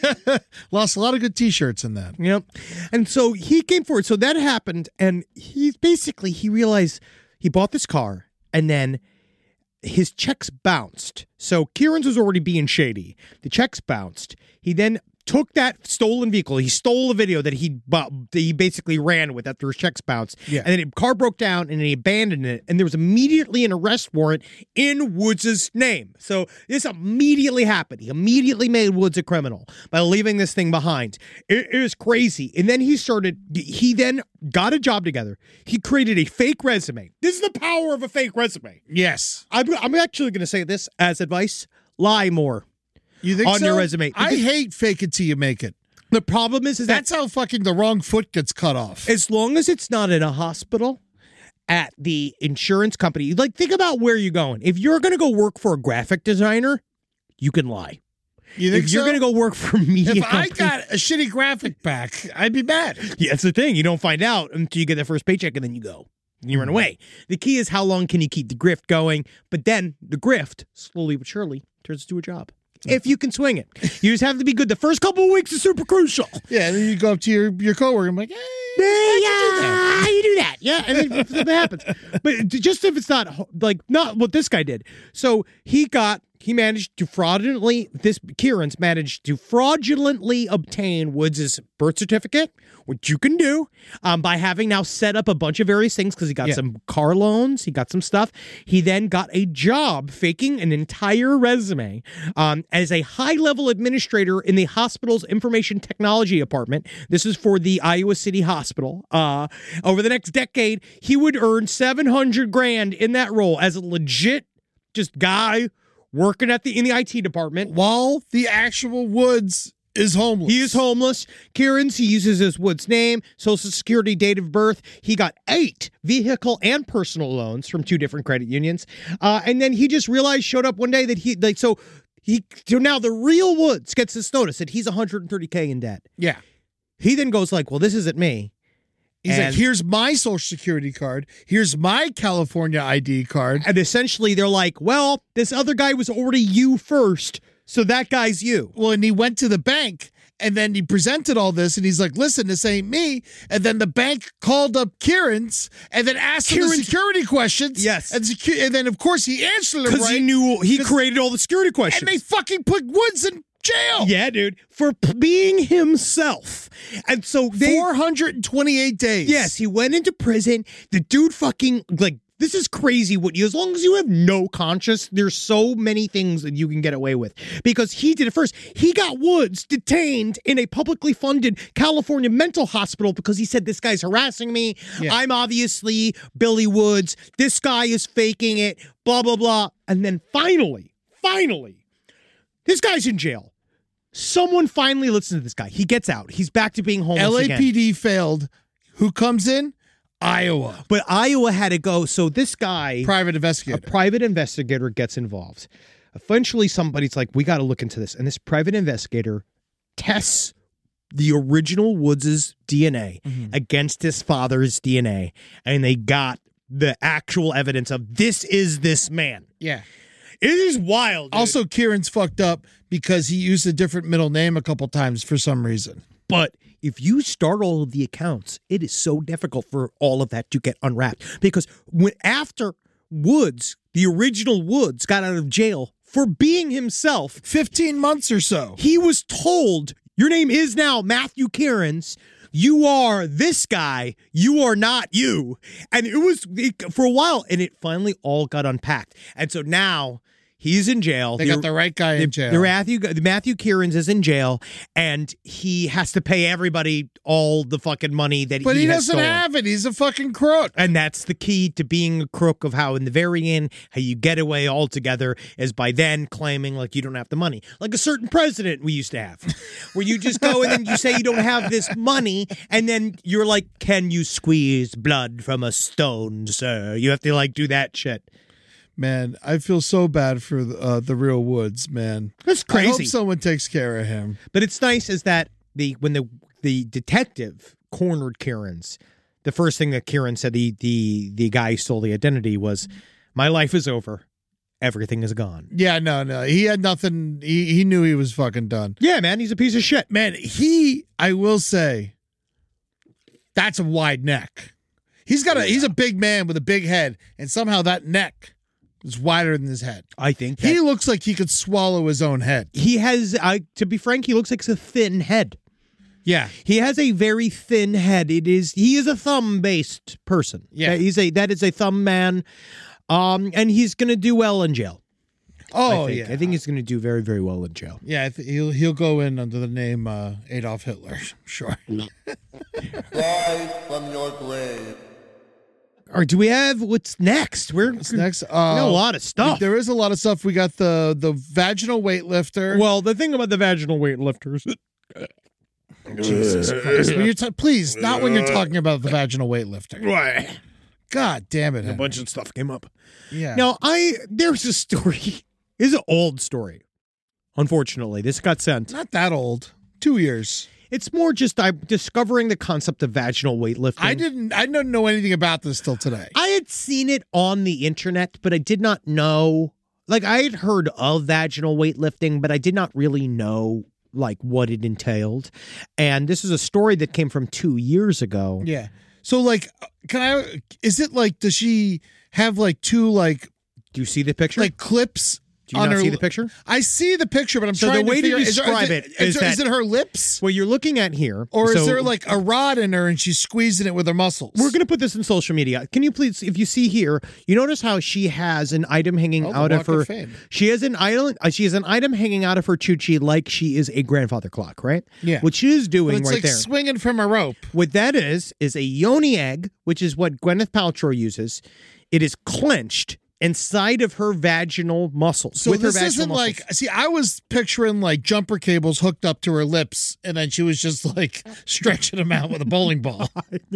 Lost a lot of good T-shirts in that. Yep. And so he came forward. So that happened, and he basically he realized he bought this car, and then his checks bounced. So Kieran's was already being shady. The checks bounced. He then took that stolen vehicle. He stole a video that he bought, that he basically ran with after his checks bounced. Yeah. And then the car broke down, and he abandoned it. And there was immediately an arrest warrant in Woods' name. So this immediately happened. He immediately made Woods a criminal by leaving this thing behind. It, it was crazy. And then he started, he then got a job together. He created a fake resume. This is the power of a fake resume. Yes. I'm, I'm actually going to say this as advice. Lie more. You think On so? your resume. I Because- hate fake it till you make it. The problem is, is that That's how fucking the wrong foot gets cut off. as long as it's not in a hospital, at the insurance company, like, think about where you're going. If you're going to go work for a graphic designer, you can lie. You think If you're so? going to go work for a media If I company, got a shitty graphic back, I'd be mad. yeah, that's the thing. You don't find out until you get the first paycheck, and then you go. And you run away. The key is how long can you keep the grift going? But then the grift, slowly but surely, turns into a job. If you can swing it. You just have to be good. The first couple of weeks is super crucial. Yeah, and then you go up to your, your coworker and be like, hey, Yeah, yeah, how you do that? Yeah, and then something happens. But just if it's not like not what this guy did. So he got he managed to fraudulently this Kieran's managed to fraudulently obtain Woods' birth certificate, which you can do um, by having now set up a bunch of various things because he got Yeah. some car loans, he got some stuff. He then got a job faking an entire resume um, as a high-level administrator in the hospital's information technology department. This is for the Iowa City Hospital. Uh, over the next decade, he would earn seven hundred grand in that role as a legit just guy working at the in the I T department. while the actual Woods is homeless. He is homeless. Kieran's, he uses his Woods name, social security, date of birth. He got eight vehicle and personal loans from two different credit unions. Uh, and then he just realized, showed up one day that he, like, so he, so now the real Woods gets this notice that he's one hundred thirty K in debt. Yeah. He then goes like, well, this isn't me. He's And- like, here's my social security card. Here's my California I D card. And essentially they're like, well, this other guy was already you first, so that guy's you. Well, and he went to the bank and then he presented all this and he's like, listen, this ain't me. And then the bank called up Kieran's and then asked him the Kieran's- security questions. Yes. And, secu- and then, of course, he answered them Because right. he knew he 'Cause- created all the security questions. and they fucking put Woods in jail. yeah, dude, for p- being himself. And so they four hundred twenty-eight days. Yes, he went into prison. The dude fucking, like, this is crazy what you, as long as you have no conscience, there's so many things that you can get away with. Because he did it first. He got Woods detained in a publicly funded California mental hospital because he said, this guy's harassing me. Yeah. I'm obviously Billy Woods. This guy is faking it, blah, blah, blah. And then finally, finally, this guy's in jail. Someone finally listens to this guy. He gets out. He's back to being homeless L A again. P D failed. Who comes in? Iowa. But Iowa had to go. So this guy, Private a investigator. private investigator, gets involved. Eventually, somebody's like, we got to look into this. And this private investigator tests the original Woods' D N A Mm-hmm. against his father's D N A. And they got the actual evidence of this is this man. Yeah. It is wild. Dude. Also, Kieran's fucked up because he used a different middle name a couple times for some reason. But if you start all of the accounts, it is so difficult for all of that to get unwrapped. Because when after Woods, the original Woods, got out of jail for being himself, fifteen months or so, he was told, your name is now Matthew Cairns. You are this guy. You are not you. And it was it, for a while, and it finally all got unpacked. And so now he's in jail. They got the right guy in jail. The Matthew, the Matthew Cairns is in jail, and he has to pay everybody all the fucking money that but he, he has doesn't stolen. have it. He's a fucking crook. And that's the key to being a crook, of how in the very end, how you get away altogether is by then claiming like you don't have the money. Like a certain president we used to have, where you just go and then you say you don't have this money, and then you're like, can you squeeze blood from a stone, sir? You have to like do that shit. Man, I feel so bad for uh, the real Woods, man. That's crazy. I hope someone takes care of him. But it's nice is that the when the the detective cornered Cairns, the first thing that Kieran said, the the the guy who stole the identity, was, "My life is over. Everything is gone." Yeah, no, no. He had nothing. He, he knew he was fucking done. Yeah, man, he's a piece of shit. Man, he, I will say, that's a wide neck. He's got a, he's a big man with a big head, and somehow that neck is wider than his head. I think that He looks like he could swallow his own head. he has, I to be frank, he looks like a thin head. Yeah. He has a very thin head. It is he is a thumb-based person. Yeah. Uh, he's a that is a thumb man, um, and he's going to do well in jail. Oh, I think. yeah. I think he's going to do very, very well in jail. Yeah, I th- he'll he'll go in under the name uh, Adolf Hitler. Sure. Rise from your grave. Or do we have what's next? We're What's next? Uh, we got a lot of stuff. There is a lot of stuff. We got the the vaginal weightlifter. Well, the thing about the vaginal weightlifters, Jesus Christ. When you're ta- please, not when you're talking about the vaginal weightlifter. right? God damn it. A Henry. bunch of stuff came up. Yeah. Now, I there's a story. It's an old story. Unfortunately, this got sent. Not that old. Two years. It's more just I'm discovering the concept of vaginal weightlifting. I didn't I didn't know anything about this till today. I had seen it on the internet, but I did not know. Like, I had heard of vaginal weightlifting, but I did not really know like what it entailed. And this is a story that came from two years ago. Yeah. So like can I is it like does she have like two like Do you see the picture? like clips? Do you on not her, see the picture? I see the picture, but I'm So trying the way to to figure is there- describe is it is, is there- that- is it her lips? What you're looking at here, Or is so there like a rod in her and she's squeezing it with her muscles? we're going to put this in social media. Can you please, if you see here, you notice how she has an item hanging Oh, the out of Walk of her. Fame. She has an item. Uh, she has an item hanging out of her chuchi like she is a grandfather clock, right? Yeah. What she is But doing it's right like there. swinging from a rope. What that is is a yoni egg, which is what Gwyneth Paltrow uses. It is clenched inside of her vaginal muscles. So with her this vaginal isn't muscles. like, see, I was picturing like jumper cables hooked up to her lips, and then she was just like stretching them out with a bowling ball.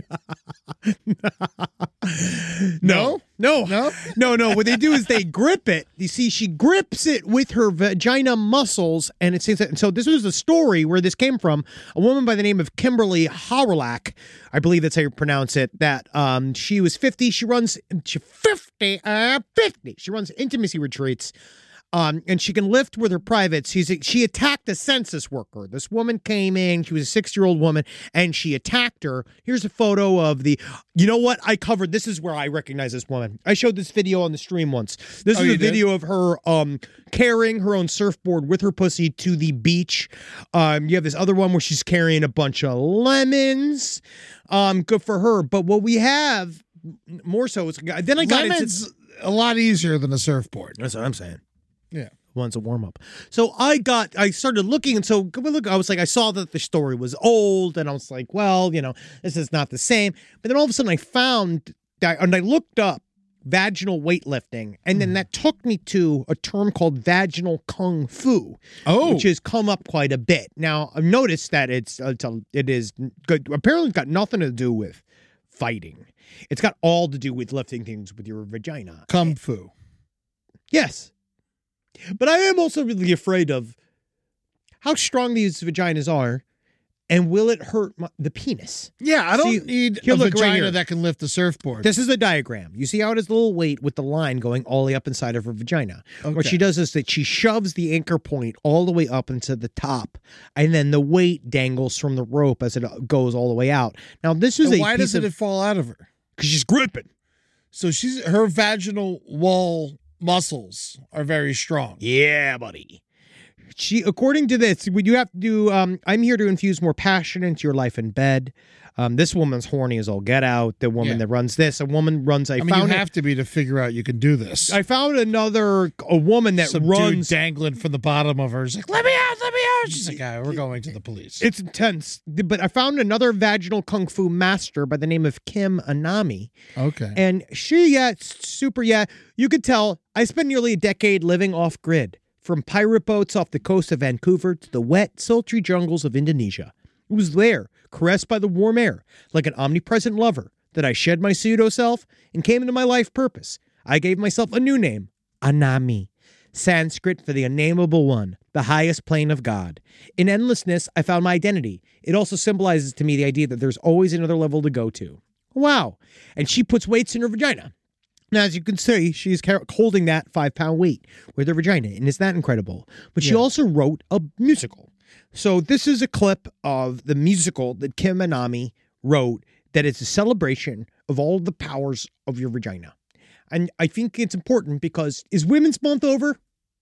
No, no, No? no, no. What they do is they grip it. You see, she grips it with her vagina muscles, and it seems that. And so this was the story where this came from. A woman by the name of Kimberly Howrelak, I believe that's how you pronounce it. That um, she was fifty. She runs she fifty, uh, fifty. She runs intimacy retreats. Um, and she can lift with her privates. She's she attacked a census worker. This woman came in. She was a sixty-year-old woman, and she attacked her. Here's a photo of the. You know what? I covered. This is where I recognize this woman. I showed this video on the stream once. This Oh, is you a did? video of her um carrying her own surfboard with her pussy to the beach. Um, you have this other one where she's carrying a bunch of lemons. Um, good for her. But what we have more so is then I got Lemon's into. a lot easier than a surfboard. That's what I'm saying. Yeah. One's a warm up. So I got, I started looking, and so look, I was like, I saw that the story was old, and I was like, well, you know, this is not the same. But then all of a sudden, I found that, and I looked up vaginal weightlifting, and then that took me to a term called vaginal kung fu, Oh. which has come up quite a bit. Now I've noticed that it's, it's a, it is good. Apparently, it's got nothing to do with fighting. It's got all to do with lifting things with your vagina. Kung fu. Yes. But I am also really afraid of how strong these vaginas are And will it hurt my, the penis? Yeah, I don't See, need here, a look, right vagina here. that can lift the surfboard. This is the diagram. You see how it has a little weight with the line going all the way up inside of her vagina. What Okay. she does is that she shoves the anchor point all the way up into the top, and then the weight dangles from the rope as it goes all the way out. Now, this is And a why piece doesn't of... it fall out of her? Because she's gripping. So she's her vaginal wall muscles are very strong. Yeah, buddy. She, according to this, would you have to do? Um, I'm here to infuse more passion into your life in bed. Um, this woman's horny as all get out. The woman Yeah. that runs this, a woman runs. I, I mean, found you it- have to be to figure out you can do this. I found another a woman that Some runs. dude dangling from the bottom of her. She's like, "Let me out! Let me out!" She's like, "Ah, we're going to the police." It's intense, but I found another vaginal kung fu master by the name of Kim Anami, Okay. and she, yeah, it's super, yeah. You could tell I spent nearly a decade living off grid, from pirate boats off the coast of Vancouver to the wet, sultry jungles of Indonesia. It was there, caressed by the warm air, like an omnipresent lover, that I shed my pseudo self and came into my life purpose. I gave myself a new name, Anami, Sanskrit for the unnameable one, the highest plane of God. In endlessness, I found my identity. It also symbolizes to me the idea that there's always another level to go to. Wow. And she puts weights in her vagina. Now, as you can see, she's car- holding that five-pound weight with her vagina, and isn't that incredible? But she Yeah. also wrote a musical. So this is a clip of the musical that Kim Anami wrote that is a celebration of all the powers of your vagina. And I think it's important because is Women's Month over?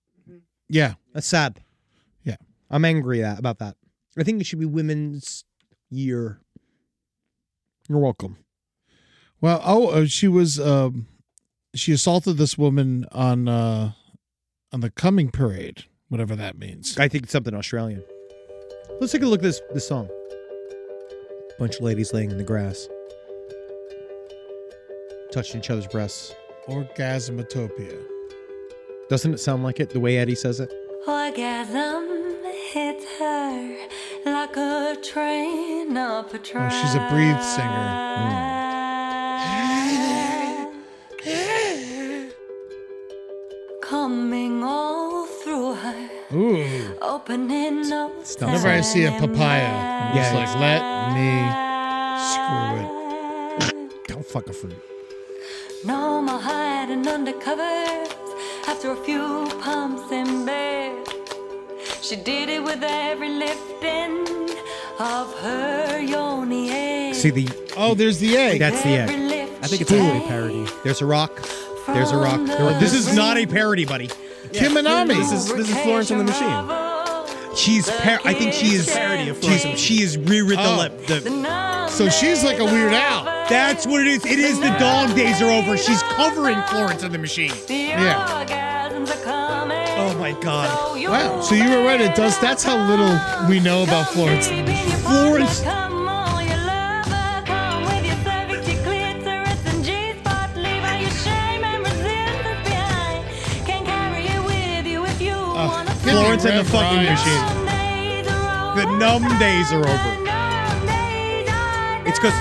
Yeah. That's sad. Yeah. I'm angry at, about that. I think it should be Women's Year. You're welcome. Well, oh, uh, she was um, she assaulted this woman on uh, on the coming parade, whatever that means. I think it's something Australian. Let's take a look at this this song. Bunch of ladies laying in the grass, touching each other's breasts. Orgasmatopia. Doesn't it sound like it the way Eddie says it? Orgasm hits her like a train up a track. Oh, she's a breathe singer. Coming all through her, Ooh. opening up. Whenever I see a papaya, I'm just Yeah. like, let me screw it. Don't fuck a fruit. No more hiding under covers after a few pumps in bed. She did it with every lifting of her yoni egg. See the Oh, there's the egg. that's the Every egg. lift I think it's she totally a made parody. There's a rock. There's a rock. from There- this is the not a parody, buddy. Kim Anami. This is this is Florence and the Machine. She's par- I think she is Parody of she's, Florence. she is rewritten Oh. the lip. The, So she's like a Weird Al. that's what it is. It is the dog days are over. She's covering Florence and the Machine. Yeah. Oh my god. Wow. So you were right. It does. That's how little we know about Florence. Florence. Florence and the fucking machine. The numb days are over. It's because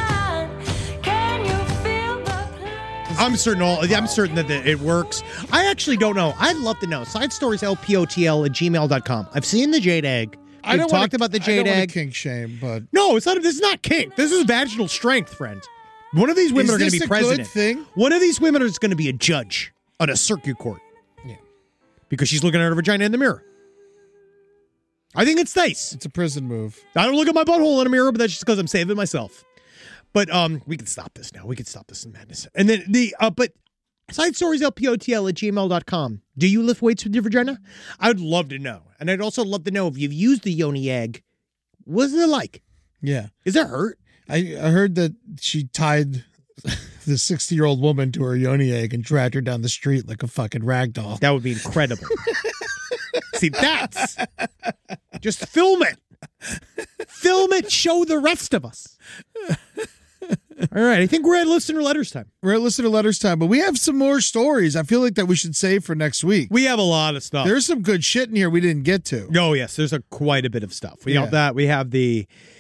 I'm certain all I'm certain that the, it works. I actually don't know. I'd love to know. Side stories L P O T L at gmail dot com. I've seen the jade egg. I We've don't talked wanna, about the I jade don't wanna egg. kink shame, but No, it's not. This is not kink. This is vaginal strength, friend. One of these women Is are going to this be a president. good thing? One of these women is going to be a judge on a circuit court. Yeah. Because she's looking at her vagina in the mirror. I think it's nice. it's a prison move. I don't look at my butthole in a mirror, but that's just because I'm saving myself. But um, we can stop this now. We can stop this in madness. And then the uh, but side stories L P O T L at gmail dot com. Do you lift weights with your vagina? I would love to know. And I'd also love to know if you've used the yoni egg. What's it like? Yeah. Is it hurt? I, I heard that she tied the sixty-year-old woman to her yoni egg and dragged her down the street like a fucking rag doll. That would be incredible. See, that's just film it. Film it. Show the rest of us. All right. I think we're at listener letters time. We're at listener letters time, but we have some more stories. I feel like that we should save for next week. We have a lot of stuff. There's some good shit in here we didn't get to. Oh, yes. There's a quite a bit of stuff. We Yeah. have that. We have the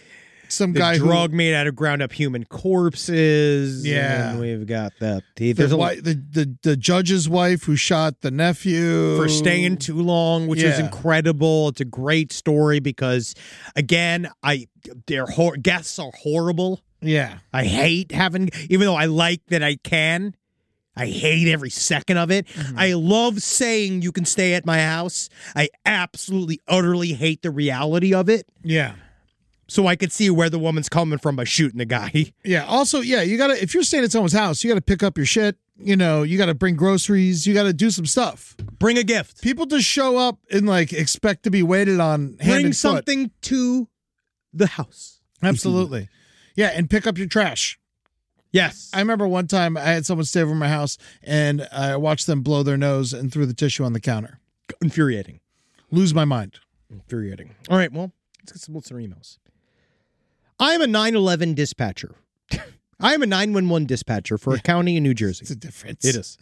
some the guy drug who, made out of ground up human corpses. Yeah. And we've got that. The, the, there's a wi- the, the the judge's wife who shot the nephew for staying too long, which is Yeah. incredible. It's a great story because, again, I their hor- guests are horrible. Yeah. I hate having, even though I like that I can. I hate every second of it. Mm-hmm. I love saying you can stay at my house. I absolutely, utterly hate the reality of it. Yeah. So I could see where the woman's coming from by shooting the guy. Yeah. Also, yeah, you gotta if you're staying at someone's house, you gotta pick up your shit. You know, you gotta bring groceries. You gotta do some stuff. Bring a gift. People just show up and like expect to be waited on. Hand Bring and foot. something to the house. Absolutely. Yeah, and pick up your trash. Yes. I remember one time I had someone stay over my house and I watched them blow their nose and threw the tissue on the counter. Infuriating. Lose my mind. Infuriating. All right, well, let's get some listener emails. I am a nine eleven dispatcher. I am a nine one one dispatcher for a county in New Jersey. It's a difference. It is.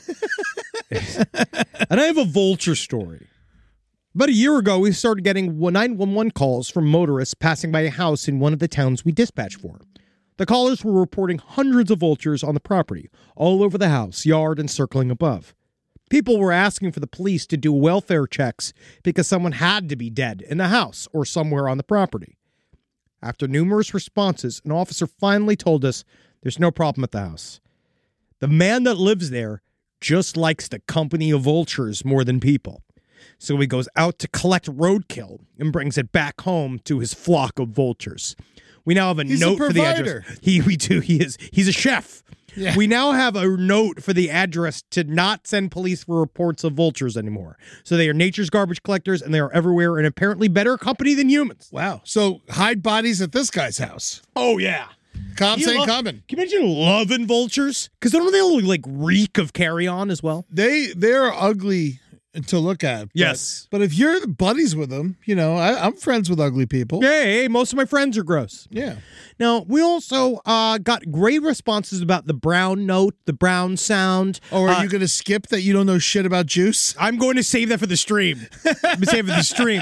And I have a vulture story. About a year ago, we started getting nine one one calls from motorists passing by a house in one of the towns we dispatch for. The callers were reporting hundreds of vultures on the property, all over the house, yard, and circling above. People were asking for the police to do welfare checks because someone had to be dead in the house or somewhere on the property. After numerous responses, an officer finally told us there's no problem at the house. The man that lives there just likes the company of vultures more than people. So he goes out to collect roadkill and brings it back home to his flock of vultures. We now have a He's a note for the provider. address. He we do. He is. He's a chef. Yeah. We now have a note for the address to not send police for reports of vultures anymore. So they are nature's garbage collectors, and they are everywhere, and apparently better company than humans. Wow. So hide bodies at this guy's house. Oh yeah. Cops You ain't lo- coming. Can you imagine loving vultures? Because don't they all like reek of carry on as well? They they're ugly to look at. But, Yes. But if you're buddies with them, you know, I, I'm friends with ugly people. Yeah, hey, most of my friends are gross. Yeah. Now, we also uh, got great responses about the brown note, the brown sound. Oh, are Uh, you going to skip that you don't know shit about juice? I'm going to save that for the stream. I'm going to save it for the stream.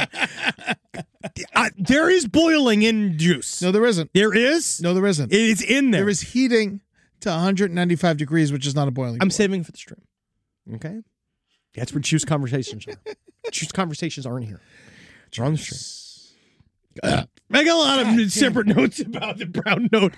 Uh, there is boiling in juice. No, there isn't. There is? No, there isn't. It is in there. There is heating to one hundred ninety-five degrees, which is not a boiling I'm point. saving it for the stream. Okay? That's where juice conversations are. Juice conversations aren't here. They're on the stream. Uh, I got a lot of God, separate notes about the brown note.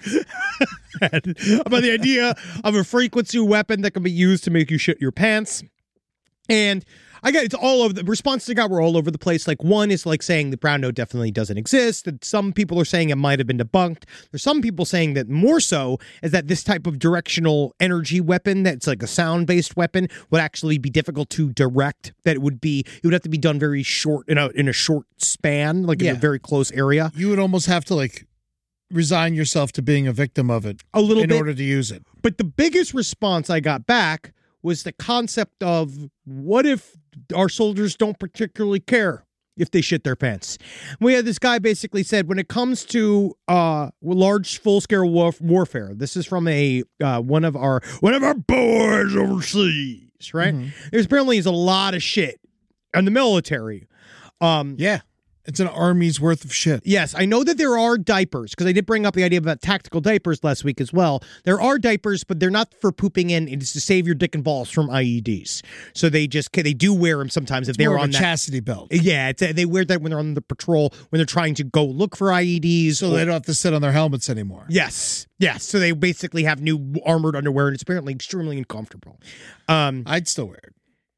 About the idea of a frequency weapon that can be used to make you shit your pants. And I got it's all over the responses I got were all over the place. Like one is like saying the brown note definitely doesn't exist. And some people are saying it might have been debunked. There's some people saying that more so is that this type of directional energy weapon that's like a sound-based weapon would actually be difficult to direct. That it would be it would have to be done very short in a in a short span, like Yeah. in a very close area. You would almost have to like resign yourself to being a victim of it A little in bit. order to use it. But the biggest response I got back was the concept of what if our soldiers don't particularly care if they shit their pants. We had this guy basically said when it comes to uh, large full-scale warf- warfare, this is from a uh, one of our one of our boys overseas, right? There's apparently is a lot of shit in the military. Um, Yeah. It's an army's worth of shit. Yes, I know that there are diapers, because I did bring up the idea about tactical diapers last week as well. There are diapers, but they're not for pooping in. It's to save your dick and balls from I E Ds. So they just they do wear them sometimes if It's they're more of on a that. chastity belt. Yeah, it's, they wear that when they're on the patrol, when they're trying to go look for I E Ds. So or- they don't have to sit on their helmets anymore. Yes, yes. So they basically have new armored underwear, and it's apparently extremely uncomfortable. Um, I'd still wear it.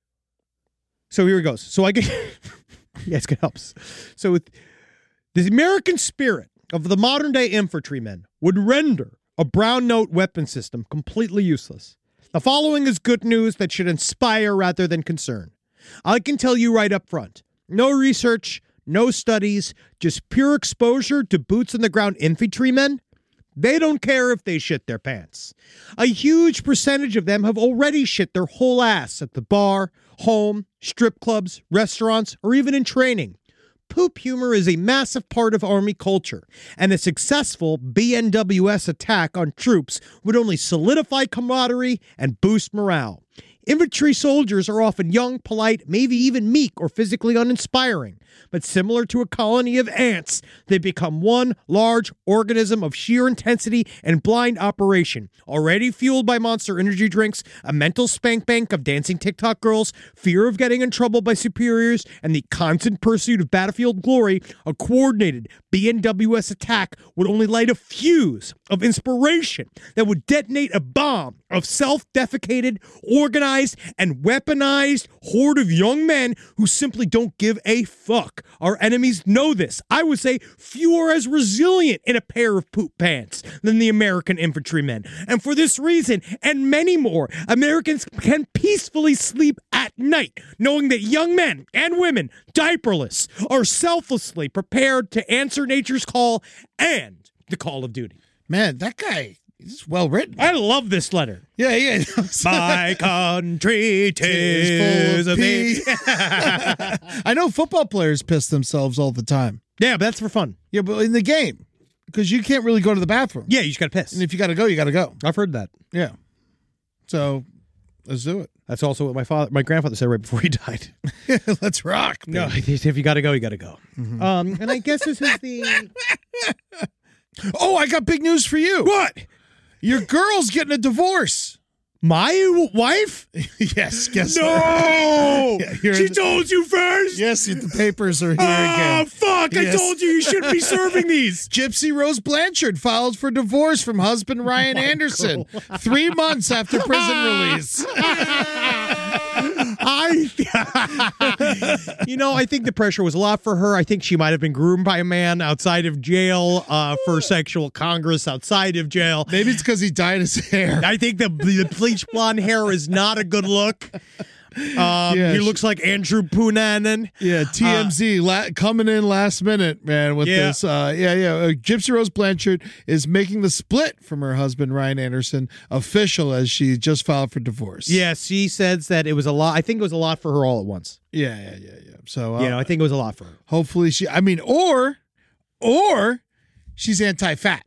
So here it goes. So I get, yes, it helps. So with the American spirit of the modern day infantrymen would render a brown note weapon system completely useless. The following is good news that should inspire rather than concern. I can tell you right up front, no research, no studies, just pure exposure to boots on the ground infantrymen. They don't care if they shit their pants. A huge percentage of them have already shit their whole ass at the bar, home, strip clubs, restaurants, or even in training. Poop humor is a massive part of Army culture, and a successful B N W S attack on troops would only solidify camaraderie and boost morale. Infantry soldiers are often young, polite, maybe even meek or physically uninspiring. But similar to a colony of ants, they become one large organism of sheer intensity and blind operation, already fueled by Monster energy drinks, a mental spank bank of dancing TikTok girls, fear of getting in trouble by superiors, and the constant pursuit of battlefield glory. A coordinated B N W S attack would only light a fuse of inspiration that would detonate a bomb of self-defecated, organized, and weaponized horde of young men who simply don't give a fuck. Our enemies know this. I would say few are as resilient in a pair of poop pants than the American infantrymen. And for this reason, and many more, Americans can peacefully sleep at night, knowing that young men and women, diaperless, are selflessly prepared to answer nature's call and the call of duty. Man, that guy is well written. I love this letter. Yeah, yeah. My country tis full of of me. pee. I know football players piss themselves all the time. Yeah, but that's for fun. Yeah, but in the game, because you can't really go to the bathroom. Yeah, you just got to piss. And if you got to go, you got to go. I've heard that. Yeah. So let's do it. That's also what my father, my grandfather said right before he died. Let's rock. No, baby. if you got to go, you got to go. Mm-hmm. Um, and I guess this is the. Oh, I got big news for you. What? Your girl's getting a divorce. My w- wife? Yes, guess No! Yeah, you're She in the- told you first? Yes, the papers are here Oh, again. fuck! I Yes. told you you shouldn't be serving these. Gypsy Rose Blanchard filed for divorce from husband Ryan Anderson three months after prison release. I, you know, I think the pressure was a lot for her. I think she might have been groomed by a man outside of jail uh, for sexual congress outside of jail. Maybe it's because he dyed his hair. I think the, the bleach blonde hair is not a good look. Um, Yeah, he she- looks like Andrew Punanen. Yeah, T M Z la- coming in last minute, man, with Yeah. this. Uh, yeah, yeah. Uh, Gypsy Rose Blanchard is making the split from her husband, Ryan Anderson, official as she just filed for divorce. Yes, she says that it was a lot. I think it was a lot for her all at once. Yeah, yeah, yeah, yeah. So, uh, You know, I think it was a lot for her. hopefully she, I mean, or, or she's anti-fat.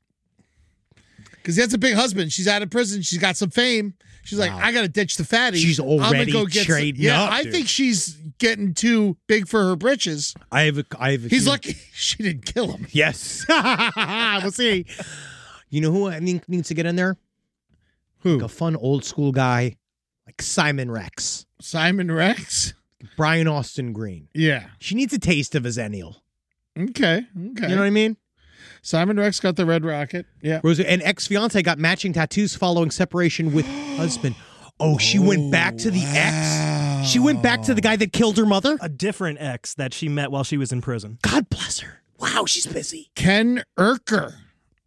Because that's a big husband. She's out of prison. She's got some fame. She's like, Wow. I got to ditch the fatty. She's I'm gonna already go get some- trading Yeah, up, I dude. think she's getting too big for her britches. I have a, I have a He's huge- lucky she didn't kill him. Yes. We'll see. You know who I think needs to get in there? Who? Like a fun old school guy like Simon Rex. Simon Rex? Brian Austin Green. Yeah. She needs a taste of a zennial. Okay. Okay. You know what I mean? Simon Rex got the red rocket. Yeah. Rosa, and ex-fiance got matching tattoos following separation with husband. Oh, she went back to the ex? She went back to the guy that killed her mother? A different ex that she met while she was in prison. God bless her. Wow, she's busy. Ken Urker.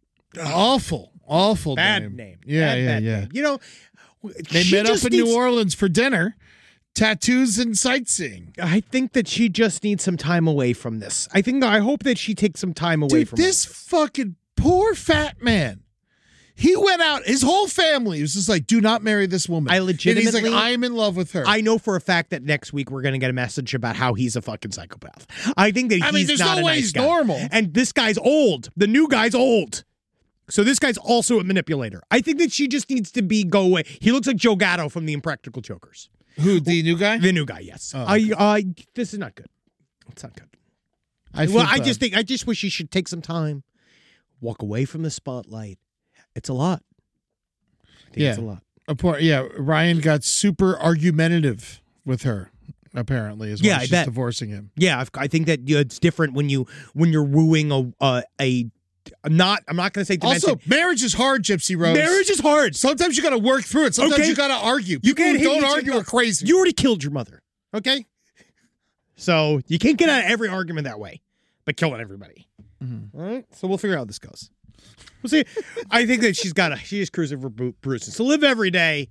Awful. Awful Bad name. name. Yeah, Bad, yeah, bad yeah. name. You know, They she met up just in needs- New Orleans for dinner. Tattoos and sightseeing. I think that she just needs some time away from this. I think I hope that she takes some time away Dude, from this fucking poor fat man. He went out, his whole family was just like, do not marry this woman. I And he's legitimately- like, I am in love with her. I know for a fact that next week we're going to get a message about how he's a fucking psychopath. I think that I he's mean, there's not no a way nice he's guy. normal. And this guy's old. The new guy's old. So this guy's also a manipulator. I think that she just needs to be go away. He looks like Joe Gatto from the Impractical Jokers. Who, the new guy? The new guy, yes. Oh, I, I, this is not good. It's not good. I feel well, I bad. just think I just wish he should take some time, walk away from the spotlight. It's a lot. I think Yeah. it's a lot. A poor, yeah, Ryan got super argumentative with her, apparently, is why Yeah, I she's bet. divorcing him. Yeah, I've- I think that you know, it's different when you when you're wooing a a, a not. I'm not going to say domestic. Also, marriage is hard, Gypsy Rose. marriage is hard. Sometimes you got to work through it. Sometimes Okay. you got to argue. You People can't who hit don't each argue other. are crazy. You already killed your mother. Okay, so you can't get out of every argument that way, but killing everybody. Mm-hmm. All right, so we'll figure out how this goes. We'll see. I think that she's got a she's cruising for bru- bruises. So live every day.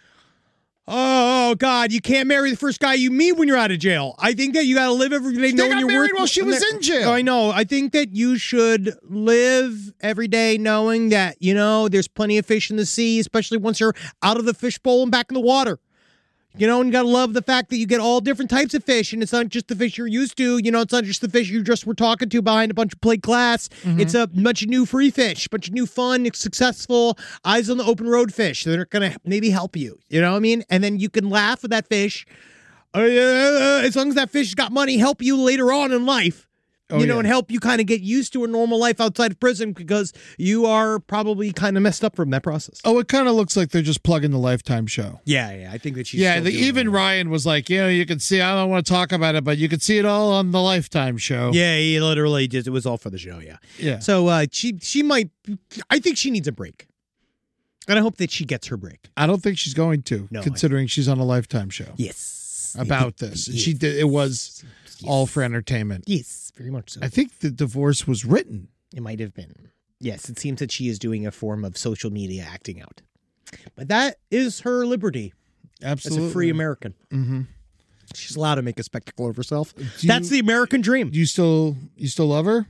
Oh God, you can't marry the first guy you meet when you're out of jail. I think that you got to live every day They knowing got you're married worth- while she was in jail. I know. I think that you should live every day knowing that you know there's plenty of fish in the sea, especially once you're out of the fishbowl and back in the water. You know, and you got to love the fact that you get all different types of fish, and it's not just the fish you're used to. You know, it's not just the fish you just were talking to behind a bunch of plate glass. Mm-hmm. It's a bunch of new free fish, bunch of new fun, successful, eyes on the open road fish that are going to maybe help you. You know what I mean? And then you can laugh with that fish. Uh, as long as that fish has got money, help you later on in life. Oh, you know, yeah. and help you kind of get used to a normal life outside of prison because you are probably kind of messed up from that process. Oh, it kind of looks like they're just plugging the Lifetime show. Yeah, yeah. I think that she's Yeah, the, even that. Ryan was like, you know, you can see, I don't want to talk about it, but you can see it all on the Lifetime show. Yeah, he literally just, it was all for the show, yeah. Yeah. So uh, she, she might, I think she needs a break. And I hope that she gets her break. I don't think she's going to, no, considering she's on a Lifetime show. Yes. About this. Yes. She did, it was yes. all for entertainment. Yes, very much so. I think the divorce was written. It might have been. Yes, it seems that she is doing a form of social media acting out. But that is her liberty. Absolutely. As a free American. Mm-hmm. She's allowed to make a spectacle of herself. Do That's you, the American dream. Do you still you still love her?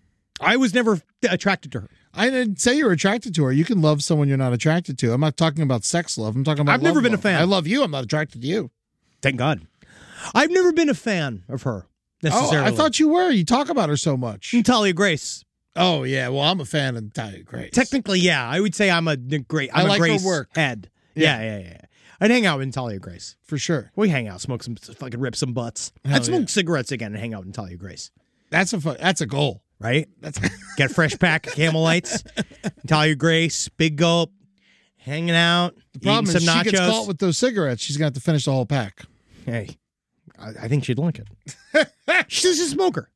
I was never attracted to her. I didn't say you were attracted to her. You can love someone you're not attracted to. I'm not talking about sex love. I'm talking about I've never been love. a fan. I love you. I'm not attracted to you. Thank God. I've never been a fan of her, necessarily. Oh, I thought you were. You talk about her so much. Natalia Grace. Oh, yeah. Well, I'm a fan of Natalia Grace. Technically, yeah. I would say I'm a great I'm I like a Grace her work. head. Yeah. yeah, yeah, yeah. I'd hang out with Natalia Grace. For sure. We hang out, smoke some, fucking rip some butts. Hell I'd smoke yeah. cigarettes again and hang out with Natalia Grace. That's a fun, that's a goal. Right? That's Get a fresh pack of Camel Lights. Natalia Grace, big gulp, hanging out, the problem eating is some nachos. She gets caught with those cigarettes. She's going to have to finish the whole pack. Hey, I, I think she'd like it. She's a smoker.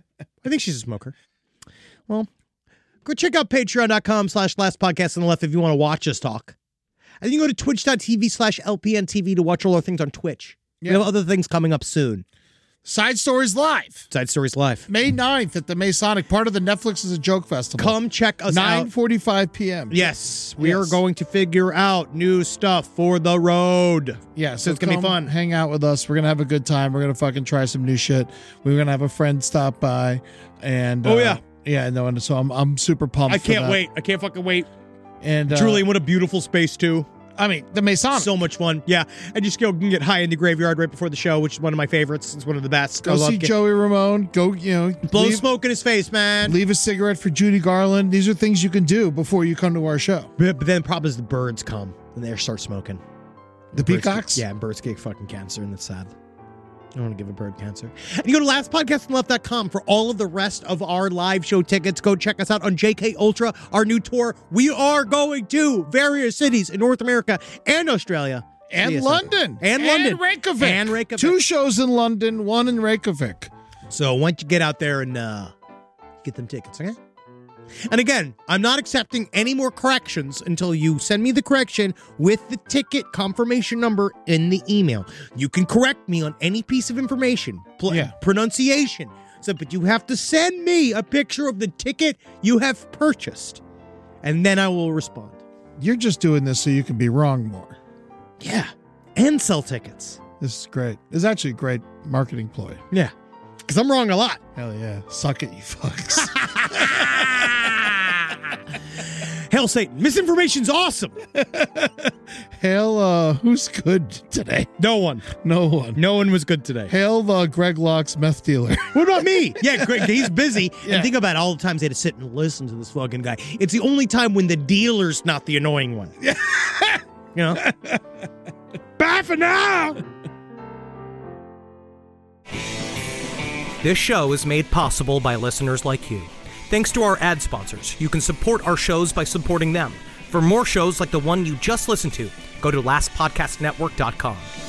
I think she's a smoker. Well, go check out patreon.com slash last podcast on the left if you want to watch us talk. And you can go to twitch.tv slash LPNTV to watch all our things on Twitch. Yeah. We have other things coming up soon. Side Stories Live. Side Stories Live. May ninth at the Masonic, part of the Netflix is a Joke Festival. Come check us out. nine forty-five p.m. Yes. We yes. are going to figure out new stuff for the road. Yeah, so, so it's going to be fun. Hang out with us. We're going to have a good time. We're going to fucking try some new shit. We're going to have a friend stop by. and Oh, uh, yeah. Yeah, no, and so I'm I'm super pumped I for can't that. wait. I can't fucking wait. And uh, Julian, what a beautiful space, too. I mean, the Masonic. So much fun. Yeah. And just go and get high in the graveyard right before the show, which is one of my favorites. It's one of the best. Go I love see get- Joey Ramone. Go, you know. Blow leave, smoke in his face, man. Leave a cigarette for Judy Garland. These are things you can do before you come to our show. But, but then the problem is the birds come and they start smoking. The birds peacocks? Get, yeah, and birds get fucking cancer, and that's sad. I don't want to give a bird cancer. And you go to last podcast on left dot com for all of the rest of our live show tickets. Go check us out on J K Ultra, our new tour. We are going to various cities in North America and Australia. And London. And London. And Reykjavik. And Reykjavik. Two shows in London, one in Reykjavik. So once you get out there and uh, get them tickets, okay? And again, I'm not accepting any more corrections until you send me the correction with the ticket confirmation number in the email. You can correct me on any piece of information, pl- Yeah. pronunciation, so, but you have to send me a picture of the ticket you have purchased, and then I will respond. You're just doing this so you can be wrong more. Yeah, and sell tickets. This is great. This is actually a great marketing ploy. Yeah, because I'm wrong a lot. Hell yeah. Suck it, you fucks. Hail Satan. Misinformation's awesome. Hail, uh, who's good today? No one. No one. No one was good today. Hail the Greg Locke's meth dealer. What about me? Yeah, Greg, he's busy. Yeah. And think about all the times they had to sit and listen to this fucking guy. It's the only time when the dealer's not the annoying one. You know? Bye for now. This show is made possible by listeners like you. Thanks to our ad sponsors, you can support our shows by supporting them. For more shows like the one you just listened to, go to last podcast network dot com.